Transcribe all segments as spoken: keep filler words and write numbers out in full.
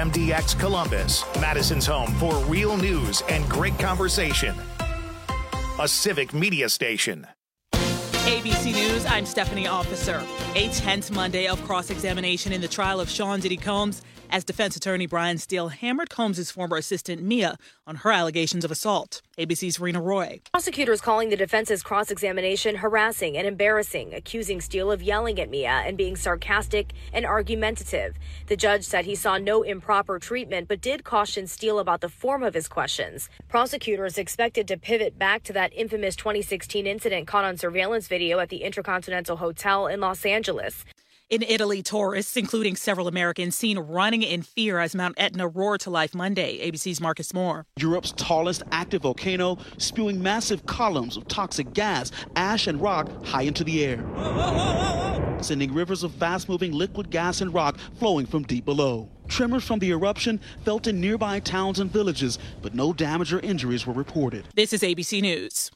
M D X Columbus, Madison's home for real news and great conversation. A Civic Media station. A B C News, I'm Stephanie Officer. A tense Monday of cross-examination in the trial of Sean Diddy Combs as defense attorney Brian Steele hammered Combs' former assistant Mia on her allegations of assault. A B C's Rena Roy. Prosecutors calling the defense's cross-examination harassing and embarrassing, accusing Steele of yelling at Mia and being sarcastic and argumentative. The judge said he saw no improper treatment, but did caution Steele about the form of his questions. Prosecutors expected to pivot back to that infamous twenty sixteen incident caught on surveillance video at the Intercontinental Hotel in Los Angeles. In Italy, tourists, including several Americans, seen running in fear as Mount Etna roared to life Monday. A B C's Marcus Moore. Europe's tallest active volcano spewing massive columns of toxic gas, ash, and rock high into the air, sending rivers of fast-moving liquid gas and rock flowing from deep below. Tremors from the eruption felt in nearby towns and villages, but no damage or injuries were reported. This is A B C News.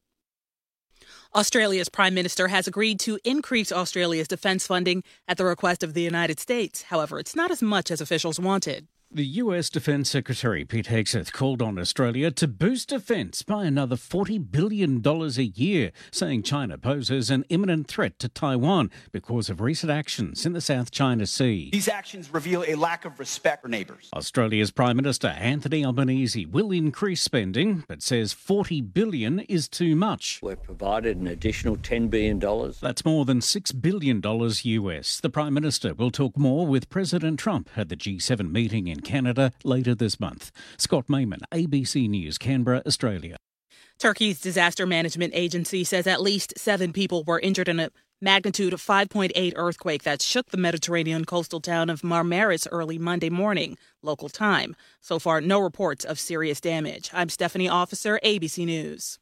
Australia's Prime Minister has agreed to increase Australia's defense funding at the request of the United States. However, it's not as much as officials wanted. The U S Defence Secretary Pete Hegseth called on Australia to boost defence by another forty billion dollars a year, saying China poses an imminent threat to Taiwan because of recent actions in the South China Sea. These actions reveal a lack of respect for neighbours. Australia's Prime Minister Anthony Albanese will increase spending, but says forty billion dollars is too much. We've provided an additional ten billion dollars. That's more than six billion dollars U S. The Prime Minister will talk more with President Trump at the G seven meeting in Canada later this month. Scott Mayman, A B C News, Canberra, Australia. Turkey's disaster management agency says at least seven people were injured in a magnitude of five point eight earthquake that shook the Mediterranean coastal town of Marmaris early Monday morning, local time. So far, no reports of serious damage. I'm Stephanie Officer, A B C News.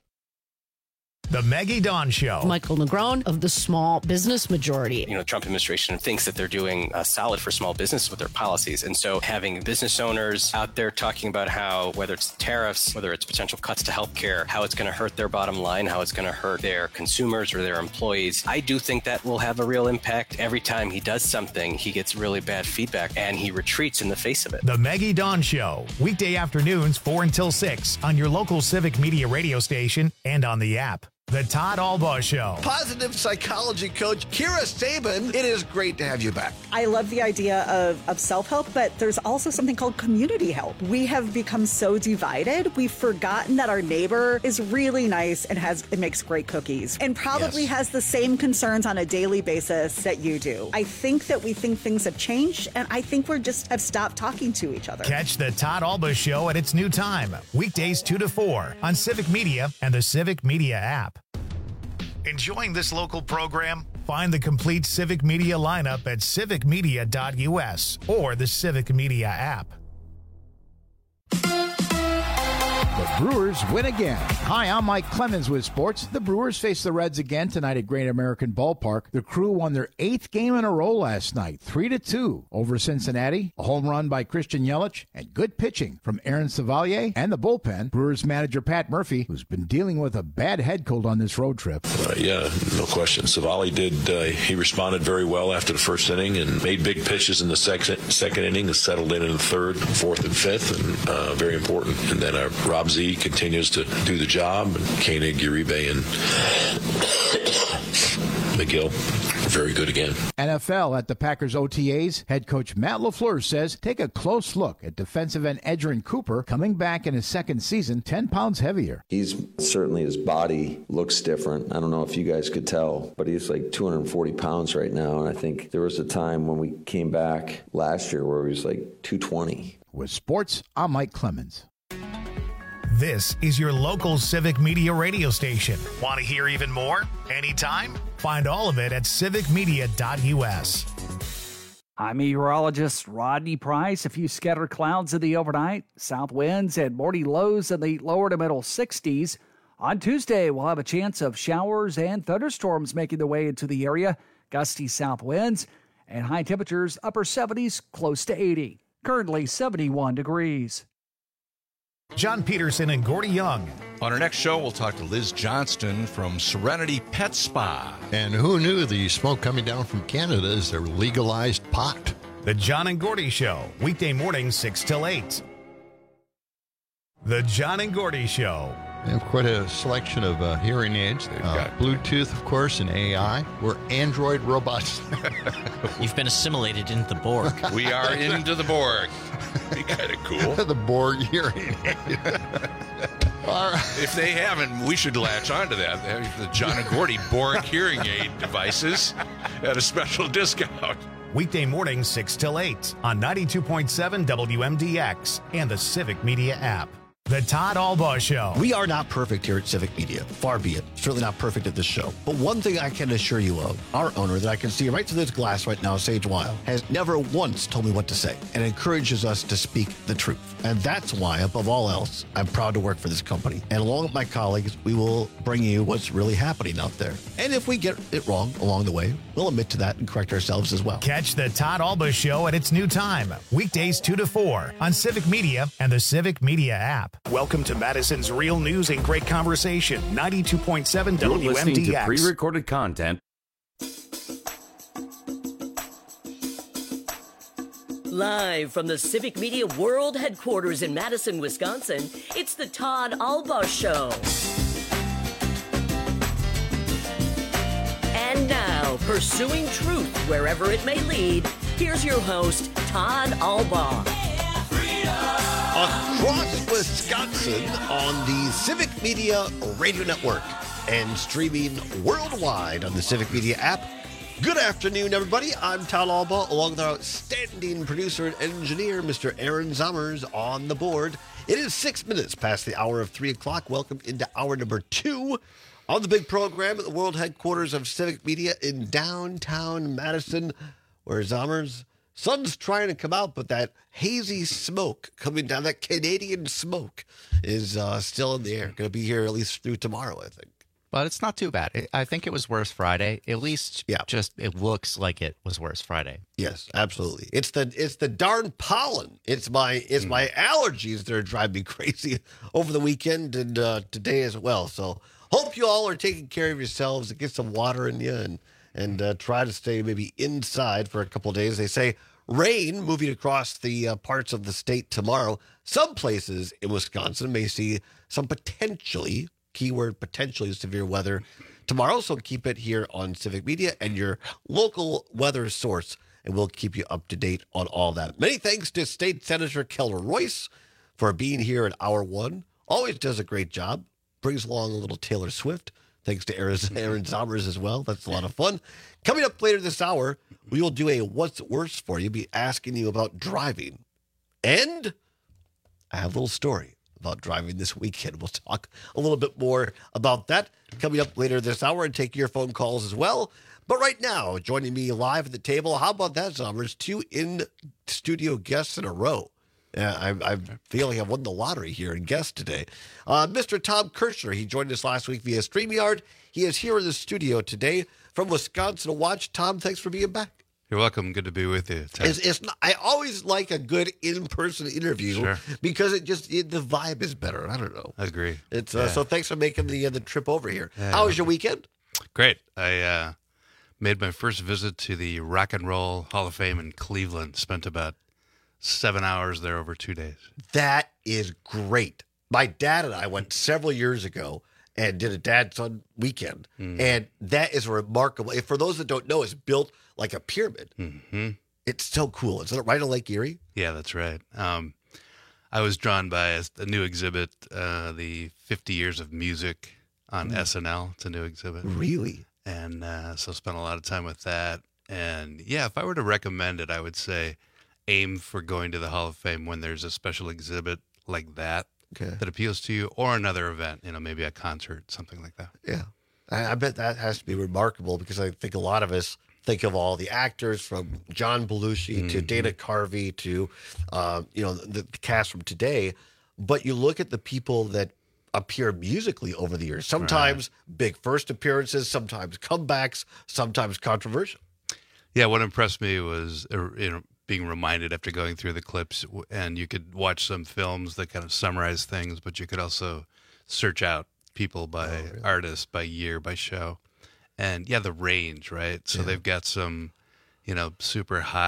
The Maggie Dawn Show. Michael Negron of the Small Business Majority. You know, the Trump administration thinks that they're doing uh, solid for small business with their policies. And so having business owners out there talking about how, whether it's tariffs, whether it's potential cuts to healthcare, how it's going to hurt their bottom line, how it's going to hurt their consumers or their employees, I do think that will have a real impact. Every time he does something, he gets really bad feedback and he retreats in the face of it. The Maggie Dawn Show, weekday afternoons four until six on your local Civic Media radio station and on the app. The Todd Albaugh Show. Positive psychology coach Kira Sabin, it is great to have you back. I love the idea of, of self-help, but there's also something called community help. We have become so divided, we've forgotten that our neighbor is really nice and has it makes great cookies and probably yes. has the same concerns on a daily basis that you do. I think that we think things have changed, and I think we're just have stopped talking to each other. Catch the Todd Albaugh Show at its new time, weekdays two to four on Civic Media and the Civic Media app. Enjoying this local program? Find the complete Civic Media lineup at civic media dot u s or the Civic Media app. The Brewers win again. Hi, I'm Mike Clemens with sports. The Brewers face the Reds again tonight at Great American Ballpark. The Crew won their eighth game in a row last night, three to two over Cincinnati. A home run by Christian Yelich and good pitching from Aaron Savalier and the bullpen. Brewers manager Pat Murphy, who's been dealing with a bad head cold on this road trip. Uh, yeah, no question. Savali did. Uh, he responded very well after the first inning and made big pitches in the second second inning and settled in in the third, fourth, and fifth, and uh, very important. And then uh, Rob Z continues to do the job, and Koenig, Uribe, and McGill very good again. N F L at the Packers O T As, head coach Matt LaFleur says take a close look at defensive end Edgerrin Cooper coming back in his second season, ten pounds heavier. He's certainly, his body looks different. I don't know if you guys could tell, but he's like two hundred forty pounds right now, and I think there was a time when we came back last year where he was like two twenty. With sports, I'm Mike Clemens. This is your local Civic Media radio station. Want to hear even more? Anytime? Find all of it at civic media dot u s. I'm meteorologist Rodney Price. A few scattered clouds in the overnight, south winds and morning lows in the lower to middle sixties. On Tuesday, we'll have a chance of showers and thunderstorms making their way into the area, gusty south winds, and high temperatures upper seventies, close to eighty. Currently seventy-one degrees. John Peterson and Gordy Young. On our next show, we'll talk to Liz Johnston from Serenity Pet Spa. And who knew the smoke coming down from Canada is a legalized pot? The John and Gordy Show, weekday mornings six till eight. The John and Gordy Show. They have quite a selection of uh, hearing aids. They've uh, got Bluetooth, of course, and A I. We're Android robots. You've been assimilated into the Borg. We are into the Borg. Be kind of cool. The Borg hearing aid. All right. If they haven't, we should latch onto that. They have the John and Gordy Borg hearing aid devices at a special discount. Weekday mornings six till eight on ninety-two point seven W M D X and the Civic Media app. The Todd Albaugh Show. We are not perfect here at Civic Media. Far be it. Certainly not perfect at this show. But one thing I can assure you of, our owner that I can see right through this glass right now, Sage Weil, has never once told me what to say and encourages us to speak the truth. And that's why, above all else, I'm proud to work for this company. And along with my colleagues, we will bring you what's really happening out there. And if we get it wrong along the way, we'll admit to that and correct ourselves as well. Catch the Todd Albaugh Show at its new time, weekdays two to four on Civic Media and the Civic Media app. Welcome to Madison's Real News and Great Conversation, ninety-two point seven W M D X. You're listening to pre-recorded content. Live from the Civic Media World Headquarters in Madison, Wisconsin, it's the Todd Albaugh Show. And now, pursuing truth wherever it may lead, here's your host, Todd Albaugh. Across Wisconsin on the Civic Media Radio Network and streaming worldwide on the Civic Media app. Good afternoon, everybody. I'm Todd Albaugh, along with our outstanding producer and engineer, Mister Aaron Zommers, on the board. It is six minutes past the hour of three o'clock. Welcome into hour number two on the big program at the world headquarters of Civic Media in downtown Madison, where Zommers, sun's trying to come out, but that hazy smoke coming down, that Canadian smoke, is uh, still in the air. Going to be here at least through tomorrow, I think. But it's not too bad. I think it was worse Friday. At least, yeah. just it looks like it was worse Friday. Yes, absolutely. It's the it's the darn pollen. It's my it's mm. my allergies that are driving me crazy over the weekend and uh, today as well. So hope you all are taking care of yourselves and get some water in you and and uh, try to stay maybe inside for a couple of days. They say rain moving across the uh, parts of the state tomorrow. Some places in Wisconsin may see some potentially. Keyword potentially severe weather tomorrow, so keep it here on Civic Media and your local weather source, and we'll keep you up to date on all that. Many thanks to State Senator Keller Royce for being here at hour one. Always does a great job. Brings along a little Taylor Swift. Thanks to Aaron, Aaron Zommers as well. That's a lot of fun. Coming up later this hour, we will do a What's Worse for You, be asking you about driving. And I have a little story about driving this weekend. We'll talk a little bit more about that coming up later this hour and take your phone calls as well. But right now, joining me live at the table, how about that, Zommers? Two in-studio guests in a row. Yeah, I, I feel like I've won the lottery here in guests today. Uh, Mister Tom Kirchner, he joined us last week via StreamYard. He is here in the studio today from Wisconsin to watch. Tom, thanks for being back. You're welcome. Good to be with you. It's, it's not, I always like a good in-person interview sure. because it just it, the vibe is better. I don't know. I agree. It's uh, yeah. So thanks for making the uh, the trip over here. Yeah. How was your weekend? Great. I uh, made my first visit to the Rock and Roll Hall of Fame in Cleveland. Spent about seven hours there over two days. That is great. My dad and I went several years ago and did a dad-son weekend, mm. and that is remarkable. For those that don't know, it's built like a pyramid. Mm-hmm. It's so cool. Is it right on Lake Erie? Yeah, that's right. Um, I was drawn by a, a new exhibit, uh, the fifty years of music on mm. S N L. It's a new exhibit. Really? And uh, so spent a lot of time with that. And yeah, if I were to recommend it, I would say aim for going to the Hall of Fame when there's a special exhibit like that okay. that appeals to you, or another event, you know, maybe a concert, something like that. Yeah. I, I bet that has to be remarkable because I think a lot of us think of all the actors from John Belushi mm-hmm. to Dana Carvey to, uh, you know, the, the cast from today. But you look at the people that appear musically over the years. Sometimes right. big first appearances, sometimes comebacks, sometimes controversial. Yeah, what impressed me was uh, you know, being reminded after going through the clips, and you could watch some films that kind of summarize things, but you could also search out people by oh, really? artists, by year, by show. And yeah, the range, right? So yeah. they've got some, you know, super hot, uh,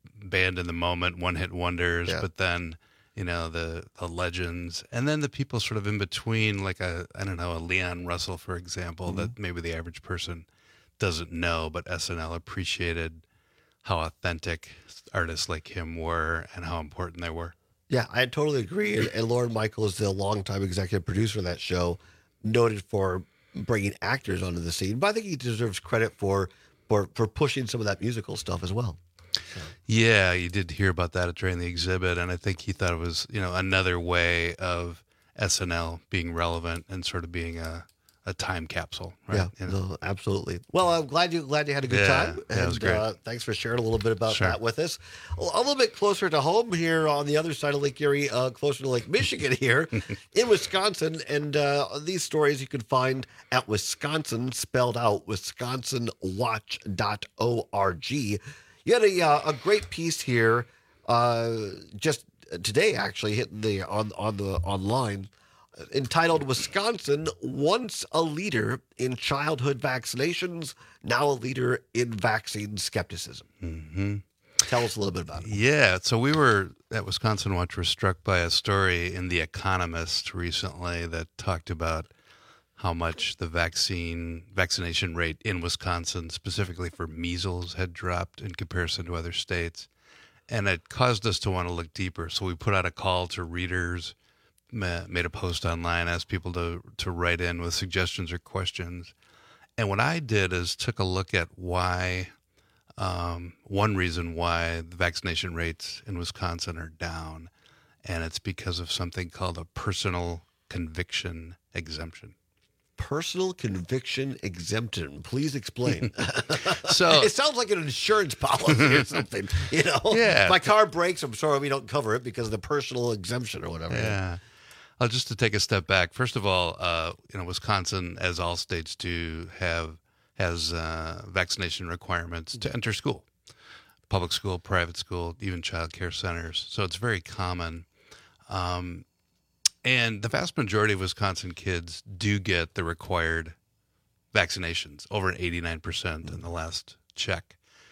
band in the moment, one hit wonders, Yeah. but then, you know, the, the legends, and then the people sort of in between, like a, I don't know, a Leon Russell, for example, Mm-hmm. that maybe the average person doesn't know, but S N L appreciated how authentic artists like him were and how important they were. Yeah, I totally agree. And, and Lorne Michaels, the longtime executive producer of that show, noted for bringing actors onto the scene. But I think he deserves credit for for, for pushing some of that musical stuff as well. So. Yeah, you did hear about that during the exhibit, and I think he thought it was, you know, another way of S N L being relevant and sort of being a, a time capsule, right? Yeah, You know? no, absolutely. Well, I'm glad you glad you had a good Yeah, time. yeah, it was great. Uh, thanks for sharing a little bit about Sure. that with us. A a little bit closer to home here on the other side of Lake Erie, uh, closer to Lake Michigan here in Wisconsin. And uh, these stories you can find at Wisconsin, spelled out, wisconsin watch dot org. You had a, uh, a great piece here uh, just today, actually, hitting the on, on the online, entitled Wisconsin, once a leader in childhood vaccinations, now a leader in vaccine skepticism. Mm-hmm. Tell us a little bit about it. Yeah, so we were at Wisconsin Watch were struck by a story in The Economist recently that talked about how much the vaccine vaccination rate in Wisconsin, specifically for measles, had dropped in comparison to other states. And it caused us to want to look deeper. So we put out a call to readers, ma- made a post online, asked people to, to write in with suggestions or questions. And what I did is took a look at why, um, one reason why the vaccination rates in Wisconsin are down. And it's because of something called a personal conviction exemption. Personal conviction exemption. Please explain. So it sounds like an insurance policy or something. You know, Yeah. If my car breaks, I'm sorry we don't cover it because of the personal exemption or whatever. Yeah. Uh, just to take a step back, first of all, uh, you know, Wisconsin, as all states do, have has uh, vaccination requirements to enter school, public school, private school, even child care centers. So it's very common. Um, and the vast majority of Wisconsin kids do get the required vaccinations, over eighty-nine percent in the last check.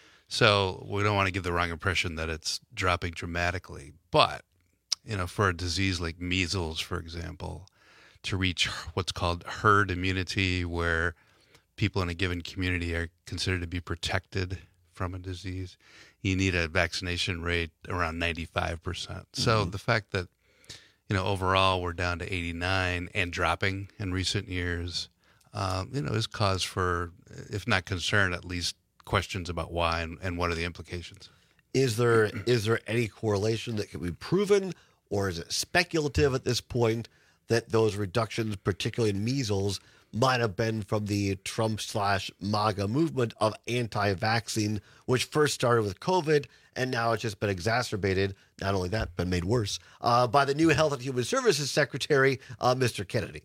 So we don't want to give the wrong impression that it's dropping dramatically. But, you know, for a disease like measles, for example, to reach what's called herd immunity, where people in a given community are considered to be protected from a disease, you need a vaccination rate around ninety-five percent. So Mm-hmm. the fact that, you know, overall we're down to eighty-nine and dropping in recent years, um, you know, is cause for, if not concern, at least questions about why and, and what are the implications. Is there is there any correlation that can be proven, or is it speculative at this point that those reductions, particularly in measles, might have been from the Trump slash MAGA movement of anti-vaccine, which first started with COVID, and now it's just been exacerbated, not only that, but made worse, uh, by the new Health and Human Services Secretary, uh, Mister Kennedy.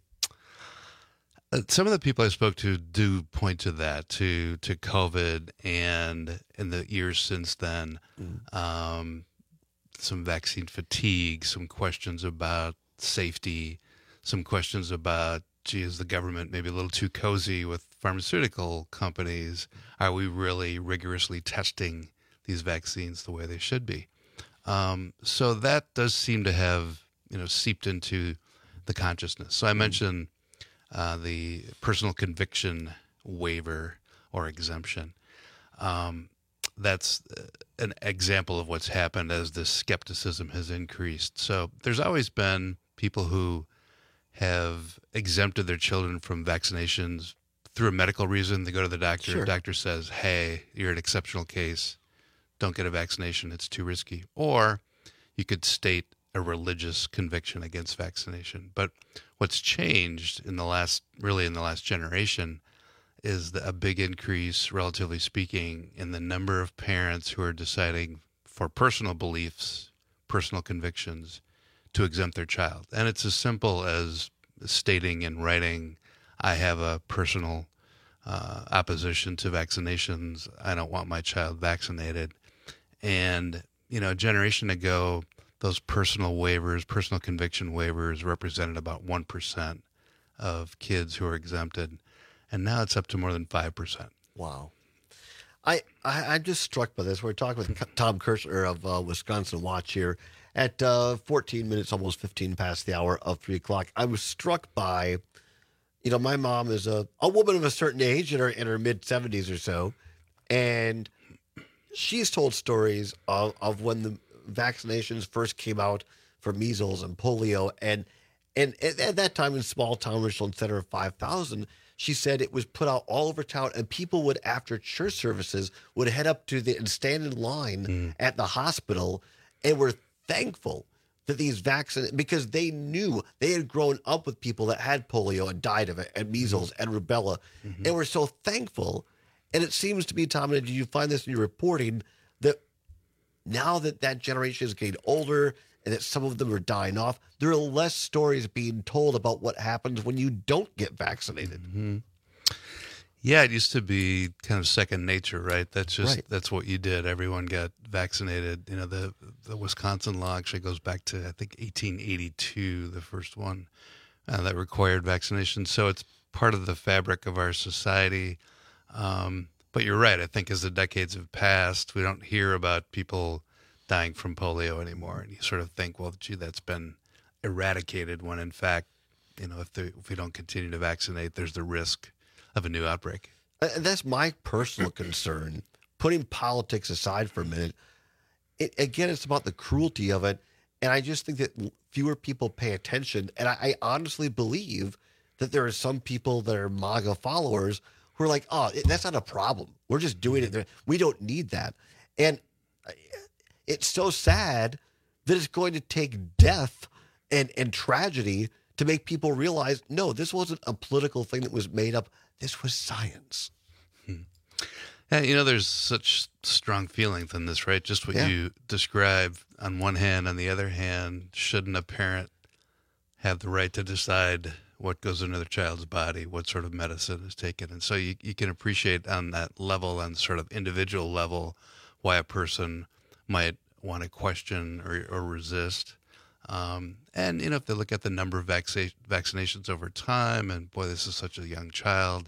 Uh, Some of the people I spoke to do point to that, to to COVID, and in the years since then, um, some vaccine fatigue, some questions about safety, some questions about, gee, is the government maybe a little too cozy with pharmaceutical companies? Are we really rigorously testing these vaccines the way they should be? Um, so that does seem to have, you know, seeped into the consciousness. So I mentioned uh, the personal conviction waiver or exemption. Um, that's an example of what's happened as this skepticism has increased. So there's always been people who have exempted their children from vaccinations through a medical reason. They go to the doctor. Sure. The doctor says, hey, you're an exceptional case. Don't get a vaccination. It's too risky. Or you could state a religious conviction against vaccination. But what's changed in the last, really in the last generation, is the, a big increase, relatively speaking, in the number of parents who are deciding for personal beliefs, personal convictions, to exempt their child. And it's as simple as stating in writing, I have a personal uh, opposition to vaccinations. I don't want my child vaccinated. And, you know, a generation ago, those personal waivers, personal conviction waivers represented about one percent of kids who are exempted. And now it's up to more than five percent. Wow. I, I, I'm just struck by this. We're talking with Tom Kirshner of uh, Wisconsin Watch here at uh, fourteen minutes, almost fifteen past the hour of three o'clock. I was struck by, you know, my mom is a, a woman of a certain age in her, in her mid-seventies or so, and she's told stories of, of when the vaccinations first came out for measles and polio, and and at that time in small town Richland Center of five thousand, she said it was put out all over town, and people would, after church services, would head up to the and stand in line mm. at the hospital and were thankful that these vaccines, because they knew they had grown up with people that had polio and died of it, and measles mm-hmm. and rubella, mm-hmm. and were so thankful. And it seems to be, Tom, and did you find this in your reporting, that now that that generation is getting older and that some of them are dying off, there are less stories being told about what happens when you don't get vaccinated. Mm-hmm. Yeah, it used to be kind of second nature, right? That's just right. That's what you did. Everyone got vaccinated. You know, the the Wisconsin law actually goes back to, I think, eighteen eighty-two, the first one uh, that required vaccination. So it's part of the fabric of our society. Um, but you're right. I think as the decades have passed, we don't hear about people dying from polio anymore. And you sort of think, well, gee, that's been eradicated, when in fact, you know, if, if we don't continue to vaccinate, there's the risk of a new outbreak. And that's my personal concern. Putting politics aside for a minute, it, again, it's about the cruelty of it. And I just think that fewer people pay attention. And I, I honestly believe that there are some people that are MAGA followers who are like, oh, it, that's not a problem. We're just doing it. We don't need that. And it's so sad that it's going to take death and, and tragedy to make people realize, no, this wasn't a political thing that was made up. This was science. Hmm. Yeah, you know, there's such strong feelings in this, right? Just what yeah. you described on one hand. On the other hand, shouldn't a parent have the right to decide what goes into their child's body, what sort of medicine is taken? And so you, you can appreciate on that level, on sort of individual level, why a person might want to question or, or resist. Um, and, you know, if they look at the number of vac- vaccinations over time, and boy, this is such a young child,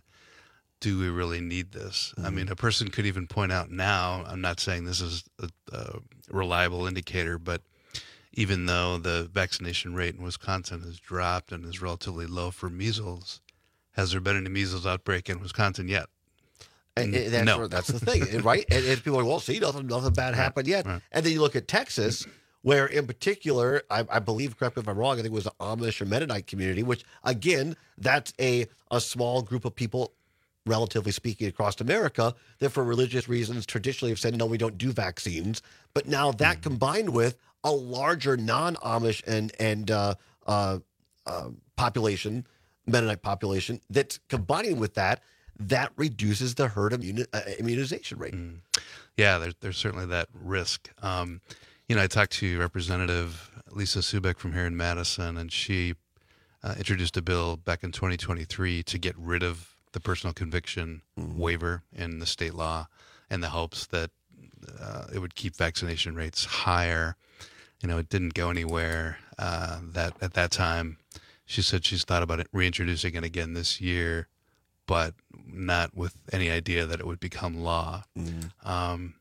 do we really need this? Mm-hmm. I mean, a person could even point out now, I'm not saying this is a, a reliable indicator, but even though the vaccination rate in Wisconsin has dropped and is relatively low for measles, has there been any measles outbreak in Wisconsin yet? And, and that's, no. that's the thing, right? And, and people are like, well, see, nothing, nothing bad happened yet. Right. And then you look at Texas, where in particular, I, I believe, correct me if I'm wrong, I think it was the Amish or Mennonite community, which, again, that's a, a small group of people, relatively speaking, across America, that for religious reasons traditionally have said, no, we don't do vaccines. But now that mm-hmm. combined with a larger non-Amish and, and uh, uh, uh, population, Mennonite population, that's combining with that, that reduces the herd immuni- uh, immunization rate. Mm. Yeah, there's, there's certainly that risk. Um, you know, I talked to Representative Lisa Subeck from here in Madison, and she uh, introduced a bill back in twenty twenty-three to get rid of the personal conviction mm. waiver in the state law, in the hopes that uh, it would keep vaccination rates higher. You know, it didn't go anywhere. Uh, that at that time, she said she's thought about it, reintroducing it again this year, but not with any idea that it would become law. Mm. Um,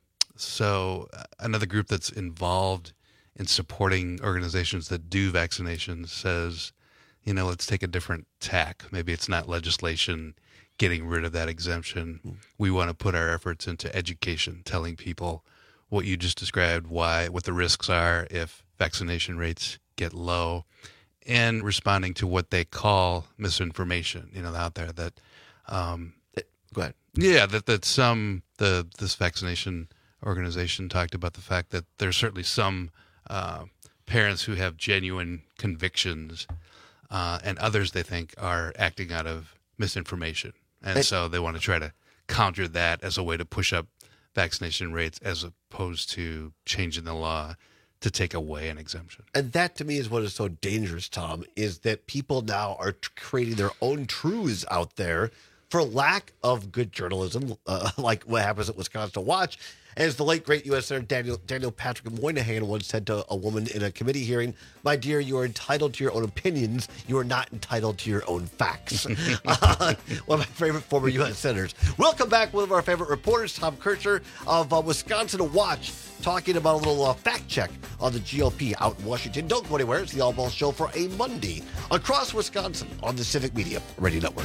so another group that's involved in supporting organizations that do vaccinations says, you know, let's take a different tack. Maybe it's not legislation getting rid of that exemption. Mm. We want to put our efforts into education, telling people what you just described, why, what the risks are if vaccination rates get low, and responding to what they call misinformation, you know, out there that, um, go ahead. Yeah, that, that some, the, this vaccination organization talked about the fact that there's certainly some uh, parents who have genuine convictions, uh, and others they think are acting out of misinformation. And, and so they want to try to counter that as a way to push up vaccination rates as opposed to changing the law to take away an exemption. And that to me is what is so dangerous, Tom, is that people now are t- creating their own truths out there for lack of good journalism, uh, like what happens at Wisconsin Watch. As the late, great U S Senator Daniel, Daniel Patrick Moynihan once said to a woman in a committee hearing, "My dear, you are entitled to your own opinions. You are not entitled to your own facts." uh, one of my favorite former U S senators. We'll come back with one of our favorite reporters, Tom Kircher of uh, Wisconsin Watch, talking about a little uh, fact check on the G O P out in Washington. Don't go anywhere. It's the All Ball Show for a Monday across Wisconsin on the Civic Media Radio Network.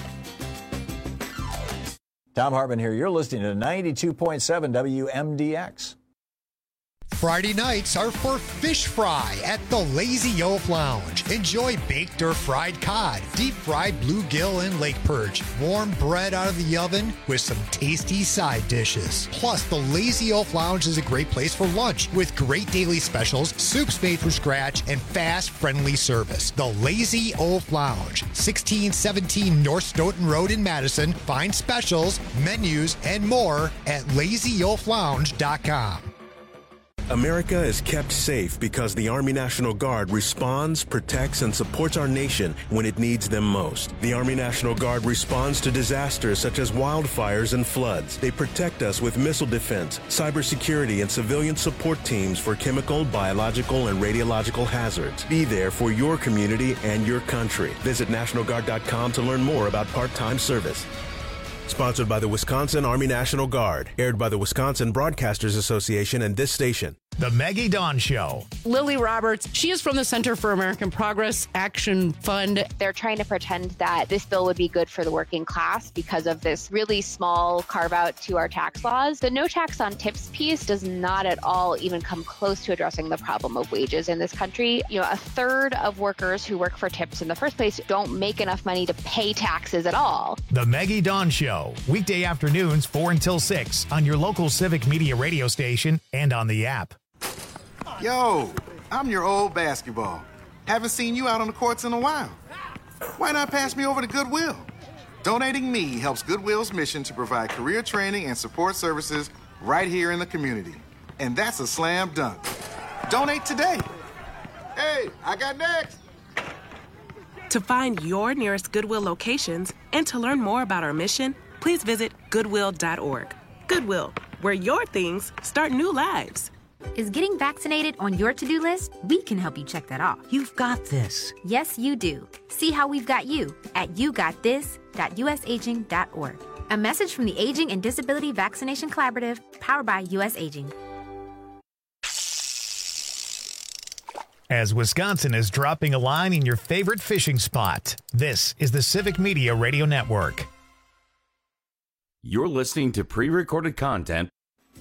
Tom Hartman here. You're listening to ninety-two point seven W M D X. Friday nights are for fish fry at the Lazy Oaf Lounge. Enjoy baked or fried cod, deep-fried bluegill and lake perch, warm bread out of the oven with some tasty side dishes. Plus, the Lazy Oaf Lounge is a great place for lunch with great daily specials, soups made from scratch, and fast, friendly service. The Lazy Oaf Lounge, sixteen seventeen North Stoughton Road in Madison. Find specials, menus, and more at lazy oaf lounge dot com. America is kept safe because the Army National Guard responds, protects, and supports our nation when it needs them most. The Army National Guard responds to disasters such as wildfires and floods. They protect us with missile defense, cybersecurity, and civilian support teams for chemical, biological, and radiological hazards. Be there for your community and your country. Visit National Guard dot com to learn more about part-time service. Sponsored by the Wisconsin Army National Guard. Aired by the Wisconsin Broadcasters Association and this station. The Maggie Dawn Show. Lily Roberts, she is from the Center for American Progress Action Fund. They're trying to pretend that this bill would be good for the working class because of this really small carve out to our tax laws. The no tax on tips piece does not at all even come close to addressing the problem of wages in this country. You know, a third of workers who work for tips in the first place don't make enough money to pay taxes at all. The Maggie Dawn Show. Weekday afternoons, four until six on your local Civic Media radio station and on the app. Yo, I'm your old basketball. Haven't seen you out on the courts in a while. Why not pass me over to Goodwill? Donating me helps Goodwill's mission to provide career training and support services right here in the community. And that's a slam dunk. Donate today. Hey, I got next. To find your nearest Goodwill locations and to learn more about our mission, please visit goodwill dot org. Goodwill, where your things start new lives. Is getting vaccinated on your to-do list? We can help you check that off. You've got this. Yes, you do. See how we've got you at you got this dot u s aging dot org. A message from the Aging and Disability Vaccination Collaborative, powered by U S Aging. As Wisconsin is dropping a line in your favorite fishing spot, this is the Civic Media Radio Network. You're listening to pre-recorded content.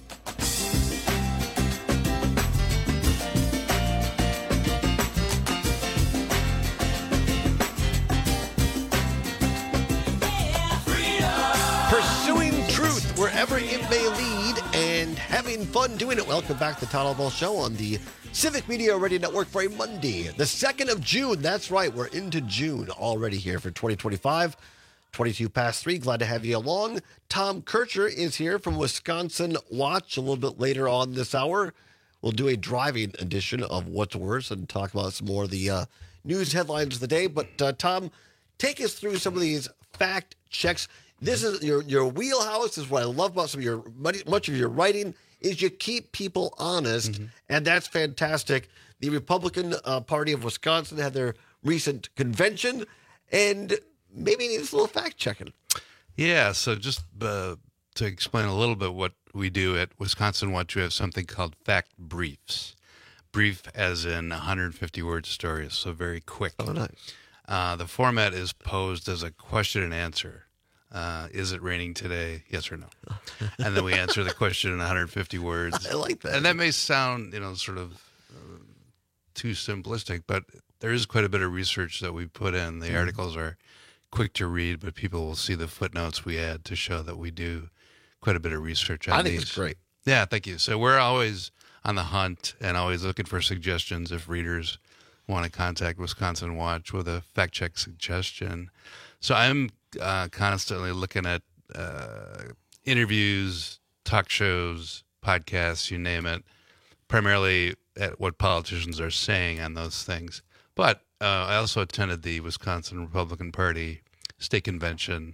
Pursuing truth wherever it may lead and having fun doing it. Welcome back to the Todd Ball Show on the Civic Media Radio Network for a Monday, the second of June. That's right, we're into June already here for twenty twenty-five. twenty-two past three. Glad to have you along. Tom Kircher is here from Wisconsin Watch. A little bit later on this hour, we'll do a driving edition of What's Worse and talk about some more of the uh, news headlines of the day. But uh, Tom, take us through some of these fact checks. This is your your wheelhouse. This is what I love about some of your much of your writing is you keep people honest, mm-hmm. and that's fantastic. The Republican uh, Party of Wisconsin had their recent convention, and maybe needs a little fact checking. Yeah, so just uh, to explain a little bit what we do at Wisconsin Watch, we have something called fact briefs. Brief as in one hundred fifty word stories, so very quick. Oh, nice. Uh, the format is posed as a question and answer. Uh, is it raining today? Yes or no? And then we answer the question in one hundred fifty words. I like that. And that may sound, you know, sort of uh, too simplistic, but there is quite a bit of research that we put in. The mm-hmm. articles are quick to read, but people will see the footnotes we add to show that we do quite a bit of research on I think these. It's great. Yeah, thank you. So we're always on the hunt and always looking for suggestions if readers want to contact Wisconsin Watch with a fact check suggestion. So I'm uh, constantly looking at uh, interviews, talk shows, podcasts, you name it, primarily at what politicians are saying on those things. But uh, I also attended the Wisconsin Republican Party state convention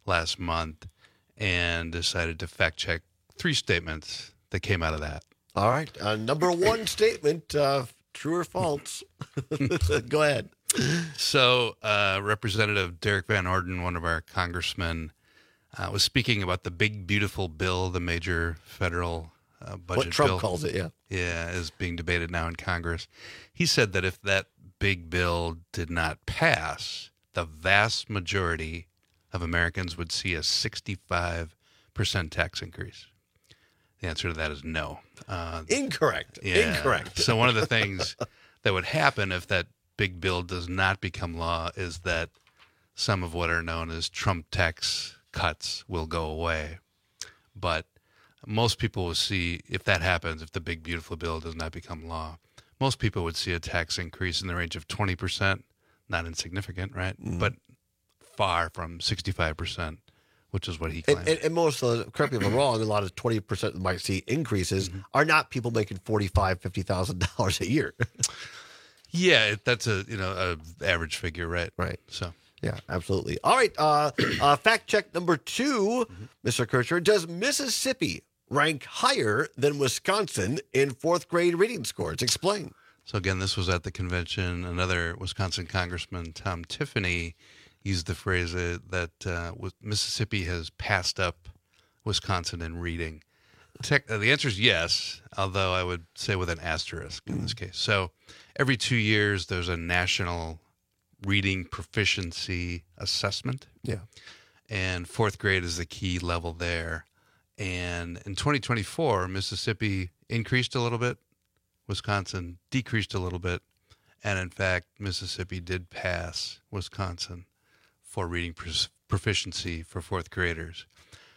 last month and decided to fact check three statements that came out of that. All right. Uh, number one statement, uh, true or false? Go ahead. So uh, Representative Derek Van Orden, one of our congressmen, uh, was speaking about the big, beautiful bill, the major federal uh, budget What Trump bill. calls it, yeah. Yeah, is being debated now in Congress. He said that if that big bill did not pass, the vast majority of Americans would see a sixty-five percent tax increase. The answer to that is no. Uh, Incorrect. yeah. Incorrect. So one of the things that would happen if that big bill does not become law is that some of what are known as Trump tax cuts will go away. But most people will see, if that happens, if the big, beautiful bill does not become law, most people would see a tax increase in the range of twenty percent, not insignificant, right? Mm-hmm. But far from sixty-five percent, which is what he claimed. And, and, and most of the, correct me if I'm wrong, a lot of twenty percent might see increases mm-hmm. are not people making forty-five thousand dollars, fifty thousand dollars a year. Yeah, that's a, you know, a average figure, right? Right. So, yeah, absolutely. All right. Uh, uh, fact check number two, mm-hmm. Mister Kircher. Does Mississippi rank higher than Wisconsin in fourth grade reading scores? Explain. So again, this was at the convention. Another Wisconsin Congressman, Tom Tiffany, used the phrase uh, that uh, Mississippi has passed up Wisconsin in reading. Tech, uh, the answer is yes, although I would say with an asterisk in this case. So every two years, there's a national reading proficiency assessment. Yeah. And fourth grade is the key level there. And in twenty twenty-four, Mississippi increased a little bit. Wisconsin decreased a little bit. And in fact, Mississippi did pass Wisconsin for reading proficiency for fourth graders.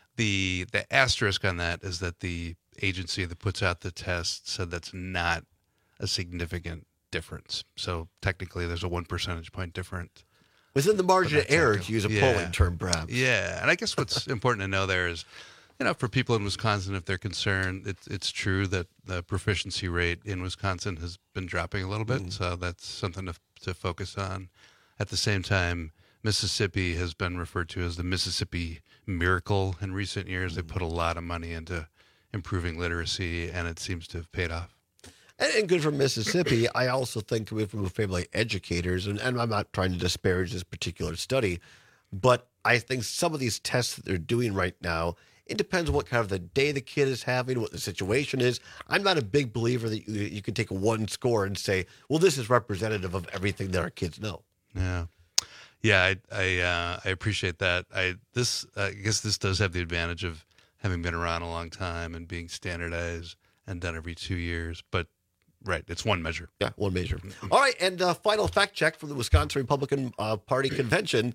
The the asterisk on that is that the agency that puts out the test said that's not a significant difference. So technically there's a one percentage point difference. Within the margin of error, to use a yeah. polling term, perhaps. Yeah, and I guess what's important to know there is, you know, for people in Wisconsin, if they're concerned, it's it's true that the proficiency rate in Wisconsin has been dropping a little bit, mm. so that's something to to focus on. At the same time, Mississippi has been referred to as the Mississippi Miracle in recent years. They put a lot of money into improving literacy, and it seems to have paid off. And, and good for Mississippi. I also think coming from a family of educators, and, and I'm not trying to disparage this particular study, but I think some of these tests that they're doing right now, it depends on what kind of the day the kid is having, what the situation is. I'm not a big believer that you, you can take one score and say, well, this is representative of everything that our kids know. Yeah. Yeah, I I, uh, I appreciate that. I this uh, I guess this does have the advantage of having been around a long time and being standardized and done every two years. But right, it's one measure. Yeah, one measure. All right, and uh, final fact check from the Wisconsin Republican uh, Party convention.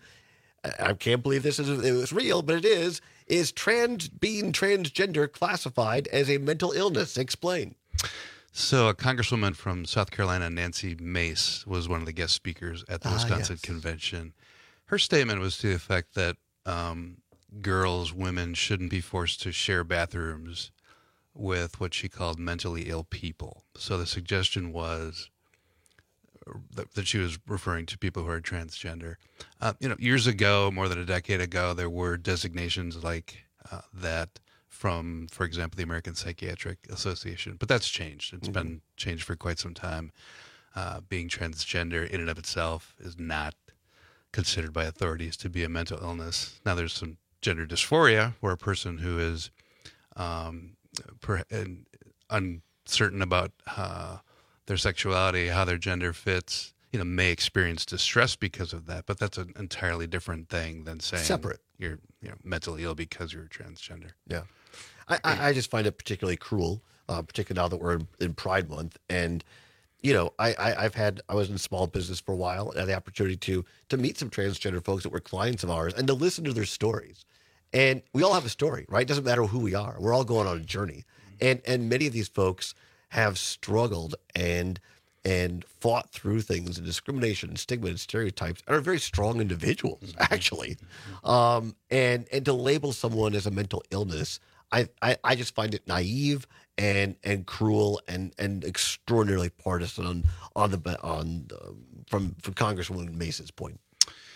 I can't believe this is it was real, but it is. Is trans being transgender classified as a mental illness? Explain. So a congresswoman from South Carolina, Nancy Mace, was one of the guest speakers at the Ah, Wisconsin yes. convention. Her statement was to the effect that um, girls, women shouldn't be forced to share bathrooms with what she called mentally ill people. So the suggestion was that, that she was referring to people who are transgender. Uh, you know, years ago, more than a decade ago, there were designations like uh, that from, for example, the American Psychiatric Association. But that's changed. It's mm-hmm. been changed for quite some time. Uh, being transgender in and of itself is not considered by authorities to be a mental illness. Now, there's some gender dysphoria where a person who is um, per, uncertain about uh, their sexuality, how their gender fits, you know, may experience distress because of that. But that's an entirely different thing than saying Separate. you're you know, mentally ill because you're transgender. Yeah. I, I, I just find it particularly cruel, uh, particularly now that we're in, in Pride Month. And, you know, I, I, I've had, I was in small business for a while and had the opportunity to to meet some transgender folks that were clients of ours and to listen to their stories. And we all have a story, right? It doesn't matter who we are. We're all going on a journey. And and many of these folks have struggled and and fought through things and discrimination and stigma and stereotypes and are very strong individuals, actually. Um, and and to label someone as a mental illness, I, I, I just find it naive and and cruel and, and extraordinarily partisan on on the on the, from from Congresswoman Mace's point.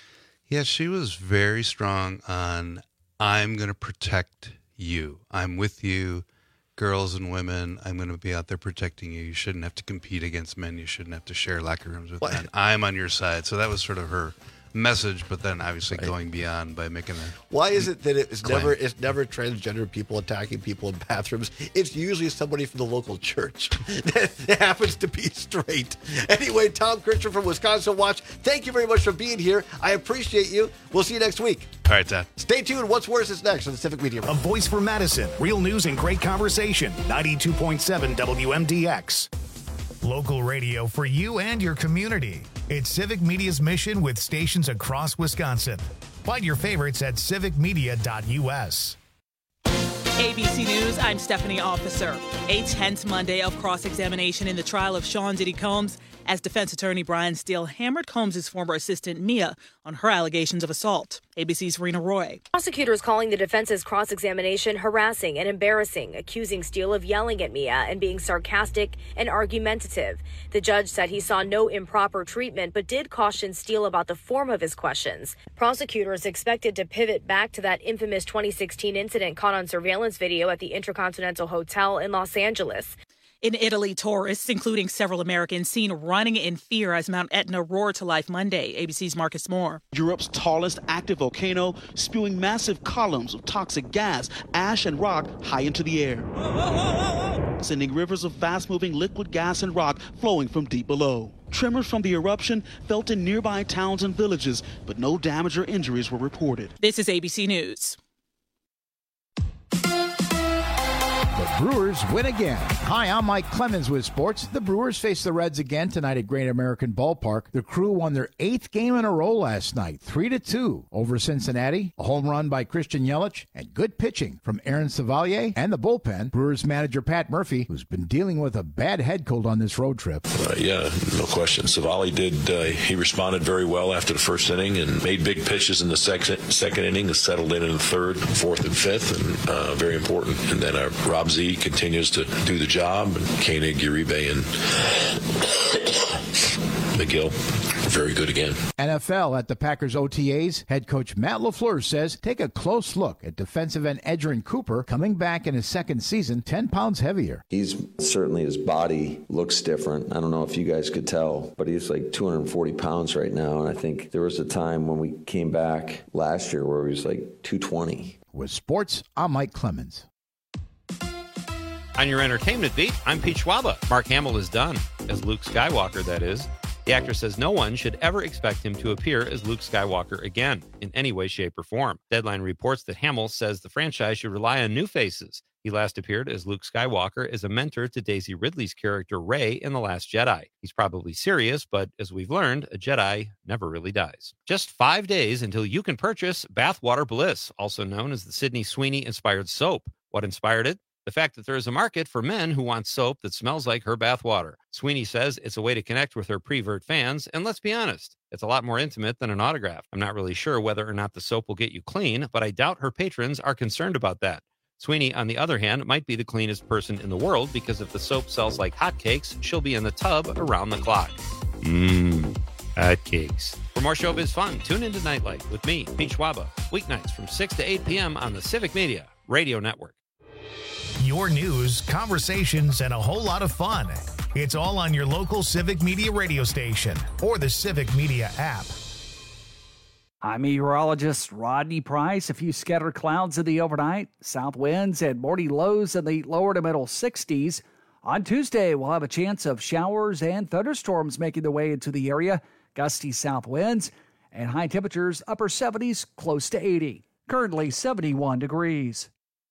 Yeah, she was very strong on, I'm going to protect you. I'm with you, girls and women. I'm going to be out there protecting you. You shouldn't have to compete against men. You shouldn't have to share locker rooms with what? men. I'm on your side. So that was sort of her message, but then obviously right. going beyond by making a why is it that it's claim. never it's never transgender people attacking people in bathrooms? It's usually somebody from the local church that happens to be straight. Anyway, Tom Kircher from Wisconsin Watch, thank you very much for being here. I appreciate you. We'll see you next week. All right, Todd. Stay tuned. What's Worse is next on the Civic Media. A voice for Madison. Real news and great conversation. ninety-two point seven W M D X. Local radio for you and your community. It's Civic Media's mission with stations across Wisconsin. Find your favorites at civic media dot U S. A B C News, I'm Stephanie Officer. A tense Monday of cross-examination in the trial of Sean Diddy Combs as defense attorney Brian Steele hammered Combs' former assistant Mia on her allegations of assault. A B C's Rena Roy. Prosecutors calling the defense's cross-examination harassing and embarrassing, accusing Steele of yelling at Mia and being sarcastic and argumentative. The judge said he saw no improper treatment, but did caution Steele about the form of his questions. Prosecutors expected to pivot back to that infamous twenty sixteen incident caught on surveillance video at the Intercontinental Hotel in Los Angeles. In Italy, tourists, including several Americans, seen running in fear as Mount Etna roared to life Monday. A B C's Marcus Moore. Europe's tallest active volcano spewing massive columns of toxic gas, ash, and rock high into the air, sending rivers of fast-moving liquid gas and rock flowing from deep below. Tremors from the eruption felt in nearby towns and villages, but no damage or injuries were reported. This is A B C News. The Brewers win again. Hi, I'm Mike Clemens with sports. The Brewers face the Reds again tonight at Great American Ballpark. The Crew won their eighth game in a row last night, three to two over Cincinnati. A home run by Christian Yelich and good pitching from Aaron Savalier and the bullpen. Brewers manager Pat Murphy, who's been dealing with a bad head cold on this road trip. Uh, yeah, no question. Savali did. Uh, he responded very well after the first inning and made big pitches in the second second inning. Settled in in the third, fourth, and fifth, and uh, very important. And then uh, Rob Z continues to do the job, and Koenig, Uribe, and McGill very good again. N F L at the Packers O T As, head coach Matt LaFleur says take a close look at defensive end Edgerrin Cooper coming back in his second season, ten pounds heavier. He's certainly, his body looks different. I don't know if you guys could tell, but he's like two hundred forty pounds right now, and I think there was a time when we came back last year where he was like two twenty. With sports, I'm Mike Clemens. On your entertainment beat, I'm Pete Schwaba. Mark Hamill is done, as Luke Skywalker, that is. The actor says no one should ever expect him to appear as Luke Skywalker again, in any way, shape, or form. Deadline reports that Hamill says the franchise should rely on new faces. He last appeared as Luke Skywalker as a mentor to Daisy Ridley's character Rey in The Last Jedi. He's probably serious, but as we've learned, a Jedi never really dies. Just five days until you can purchase Bathwater Bliss, also known as the Sydney Sweeney-inspired soap. What inspired it? The fact that there is a market for men who want soap that smells like her bathwater. Sweeney says it's a way to connect with her prevert fans, and let's be honest, it's a lot more intimate than an autograph. I'm not really sure whether or not the soap will get you clean, but I doubt her patrons are concerned about that. Sweeney, on the other hand, might be the cleanest person in the world because if the soap sells like hotcakes, she'll be in the tub around the clock. Mmm, hotcakes. For more showbiz fun, tune into Nightlight with me, Pete Schwaba, weeknights from six to eight p.m. on the Civic Media Radio Network. Your news, conversations, and a whole lot of fun. It's all on your local Civic Media radio station or the Civic Media app. I'm meteorologist Rodney Price. A few scattered clouds in the overnight, south winds and morning lows in the lower to middle sixties. On Tuesday, we'll have a chance of showers and thunderstorms making their way into the area, gusty south winds, and high temperatures upper seventies, close to eighty. Currently seventy-one degrees.